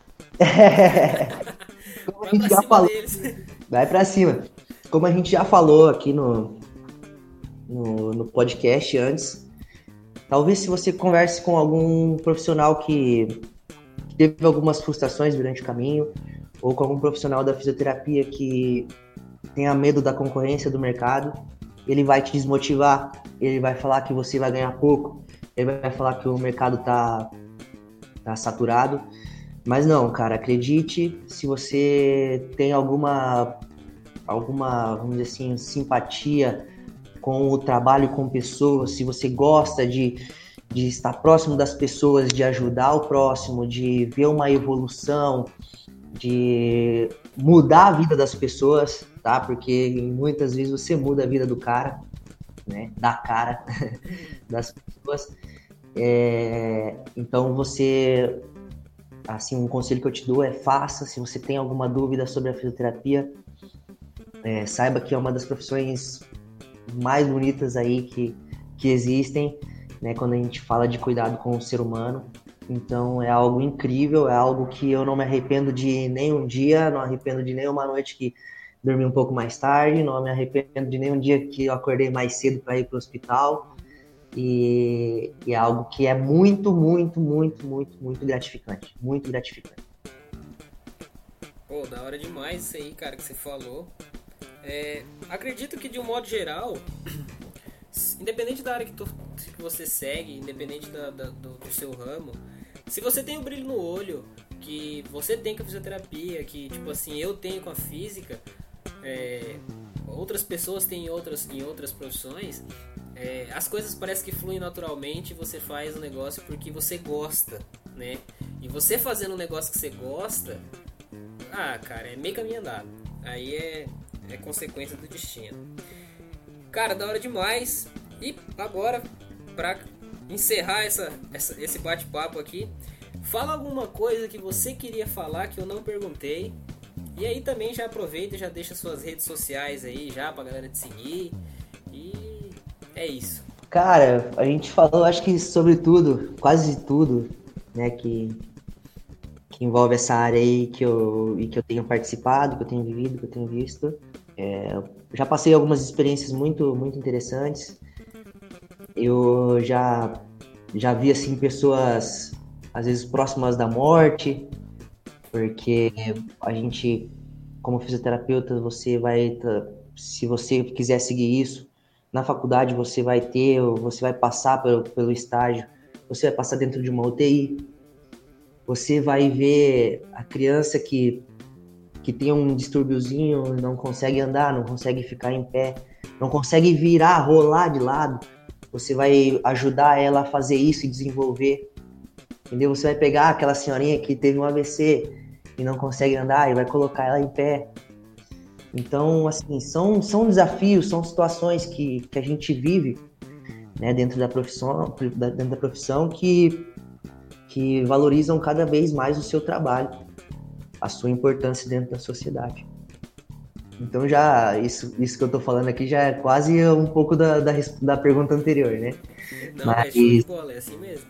Como a gente já falou. Vai pra cima. Como a gente já falou aqui no, no, no podcast antes, talvez se você converse com algum profissional que, que teve algumas frustrações durante o caminho, ou com algum profissional da fisioterapia que tenha medo da concorrência do mercado, ele vai te desmotivar, ele vai falar que você vai ganhar pouco, ele vai falar que o mercado tá, tá saturado. Mas não, cara, acredite, se você tem alguma, alguma, vamos dizer assim, simpatia com o trabalho com pessoas, se você gosta de, de estar próximo das pessoas, de ajudar o próximo, de ver uma evolução, de mudar a vida das pessoas, tá? Porque muitas vezes você muda a vida do cara, né? Da cara das pessoas. É... Então você, assim, um conselho que eu te dou é faça. Se você tem alguma dúvida sobre a fisioterapia, é, saiba que é uma das profissões mais bonitas aí que, que existem, né? Quando a gente fala de cuidado com o ser humano. Então é algo incrível, é algo que eu não me arrependo de nenhum dia, não arrependo de nenhuma noite que dormi um pouco mais tarde, não me arrependo de nenhum dia que eu acordei mais cedo para ir para o hospital. E, e é algo que é muito, muito, muito, muito, muito gratificante. Muito gratificante. Pô, da hora demais isso aí, cara, que você falou. É, acredito que de um modo geral, independente da área que, tu, que você segue, independente da, da, do, do seu ramo, se você tem um brilho no olho, que você tem com a fisioterapia, que tipo assim, eu tenho com a física, é, outras pessoas têm em outras, em outras profissões, é, as coisas parecem que fluem naturalmente, você faz o negócio porque você gosta, né? E você fazendo um negócio que você gosta, ah, cara, é meio caminho andado. Aí é, é consequência do destino. Cara, da hora demais. E agora, pra encerrar essa, essa, esse bate-papo aqui, fala alguma coisa que você queria falar que eu não perguntei. E aí também já aproveita e já deixa suas redes sociais aí já pra galera te seguir. E é isso. Cara, a gente falou, acho que sobre tudo, quase tudo, né, que, que envolve essa área aí que eu, e que eu tenho participado, que eu tenho vivido, que eu tenho visto. É, já passei algumas experiências muito, muito interessantes. Eu já, já vi, assim, pessoas, às vezes, próximas da morte, porque a gente, como fisioterapeuta, você vai, se você quiser seguir isso, na faculdade você vai ter, você vai passar pelo, pelo estágio, você vai passar dentro de uma U T I, você vai ver a criança que, que tem um distúrbiozinho, não consegue andar, não consegue ficar em pé, não consegue virar, rolar de lado, você vai ajudar ela a fazer isso e desenvolver, entendeu? Você vai pegar aquela senhorinha que teve um A V C e não consegue andar e vai colocar ela em pé. Então, assim, são, são desafios, são situações que, que a gente vive, né, dentro da profissão, dentro da profissão que, que valorizam cada vez mais o seu trabalho, a sua importância dentro da sociedade. Então, já isso, isso que eu tô falando aqui já é quase um pouco da, da, da pergunta anterior, né? Não, Mas... é show de bola, é assim mesmo.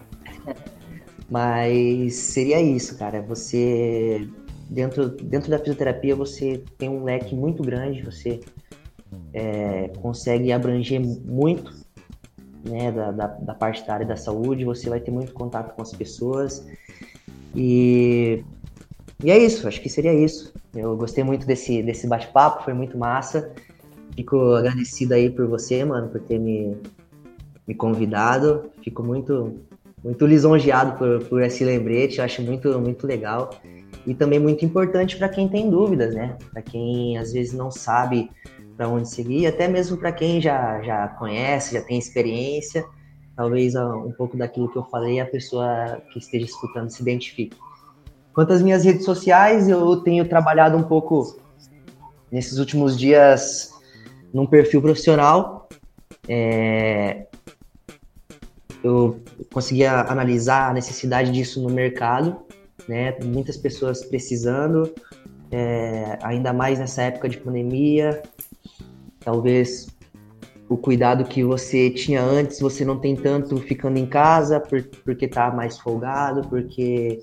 Mas seria isso, cara. Você... Dentro, dentro da fisioterapia você tem um leque muito grande, você é, consegue abranger muito, né, da, da, da parte da área da saúde, você vai ter muito contato com as pessoas e, e é isso, acho que seria isso. Eu gostei muito desse, desse bate-papo, foi muito massa, fico agradecido aí por você, mano, por ter me, me convidado, fico muito, muito lisonjeado por, por esse lembrete, eu acho muito, muito legal. E também muito importante para quem tem dúvidas, né? Para quem às vezes não sabe para onde seguir, até mesmo para quem já, já conhece, já tem experiência, talvez um pouco daquilo que eu falei, a pessoa que esteja escutando se identifique. Quanto às minhas redes sociais, eu tenho trabalhado um pouco nesses últimos dias num perfil profissional. É... Eu consegui analisar a necessidade disso no mercado, né? Muitas pessoas precisando, é, ainda mais nessa época de pandemia. Talvez o cuidado que você tinha antes você não tem tanto ficando em casa por, porque tá mais folgado, porque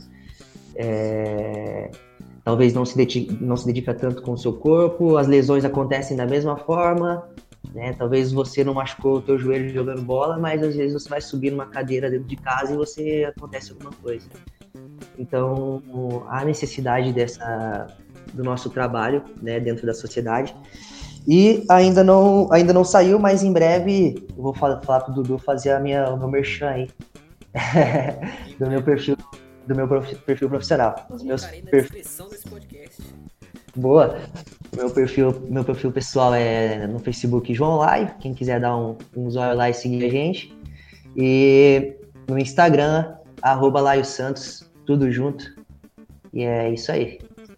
é, talvez não se, dedica, não se dedica tanto com o seu corpo, as lesões acontecem da mesma forma, né? Talvez você não machucou o teu joelho jogando bola, mas às vezes você vai subir numa cadeira dentro de casa e você acontece alguma coisa. Então, há necessidade dessa, do nosso trabalho, né, dentro da sociedade. E ainda não, ainda não saiu, mas em breve eu vou falar, falar pro Dudu fazer a minha, o meu merchan aí. do meu perfil, do meu perfil profissional. Os meus na perfis. descrição desse podcast. Boa. Meu perfil, meu perfil pessoal é no Facebook João Live. Quem quiser dar um, um zóio lá e seguir a gente. E no Instagram, arroba Laio Santos. Tudo junto. E é isso aí.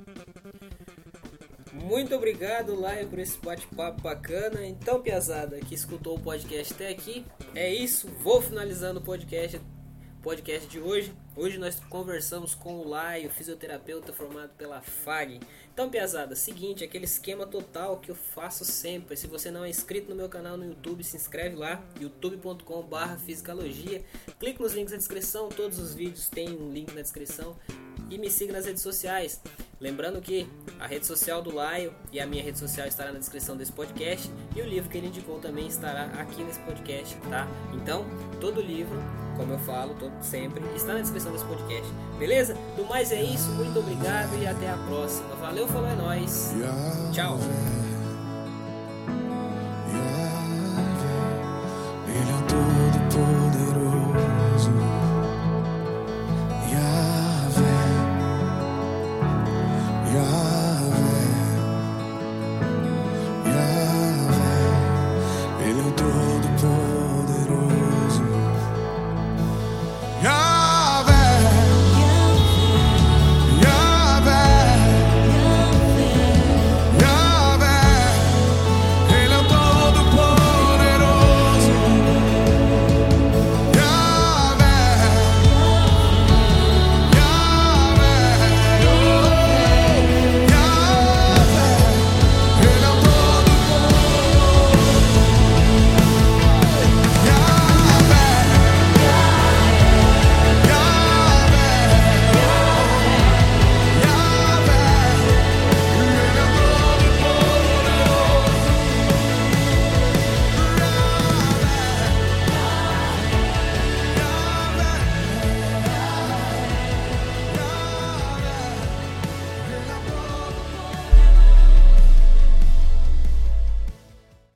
Muito obrigado, Laio, por esse bate-papo bacana. Então, piazada, que escutou o podcast até aqui, é isso. Vou finalizando o podcast, podcast de hoje. Hoje nós conversamos com o Laio, fisioterapeuta formado pela F A G. Então, piazada, seguinte, aquele esquema total que eu faço sempre. Se você não é inscrito no meu canal no YouTube, se inscreve lá, youtube ponto com barra fisicalogia. Clique nos links na descrição, todos os vídeos têm um link na descrição. e me siga nas redes sociais. Lembrando que a rede social do Laio e a minha rede social estará na descrição desse podcast, e o livro que ele indicou também estará aqui nesse podcast, tá? Então, todo livro, como eu falo todo, sempre, está na descrição desse podcast, beleza? Do mais é isso, muito obrigado e até a próxima. Valeu, falou, é nóis. Tchau!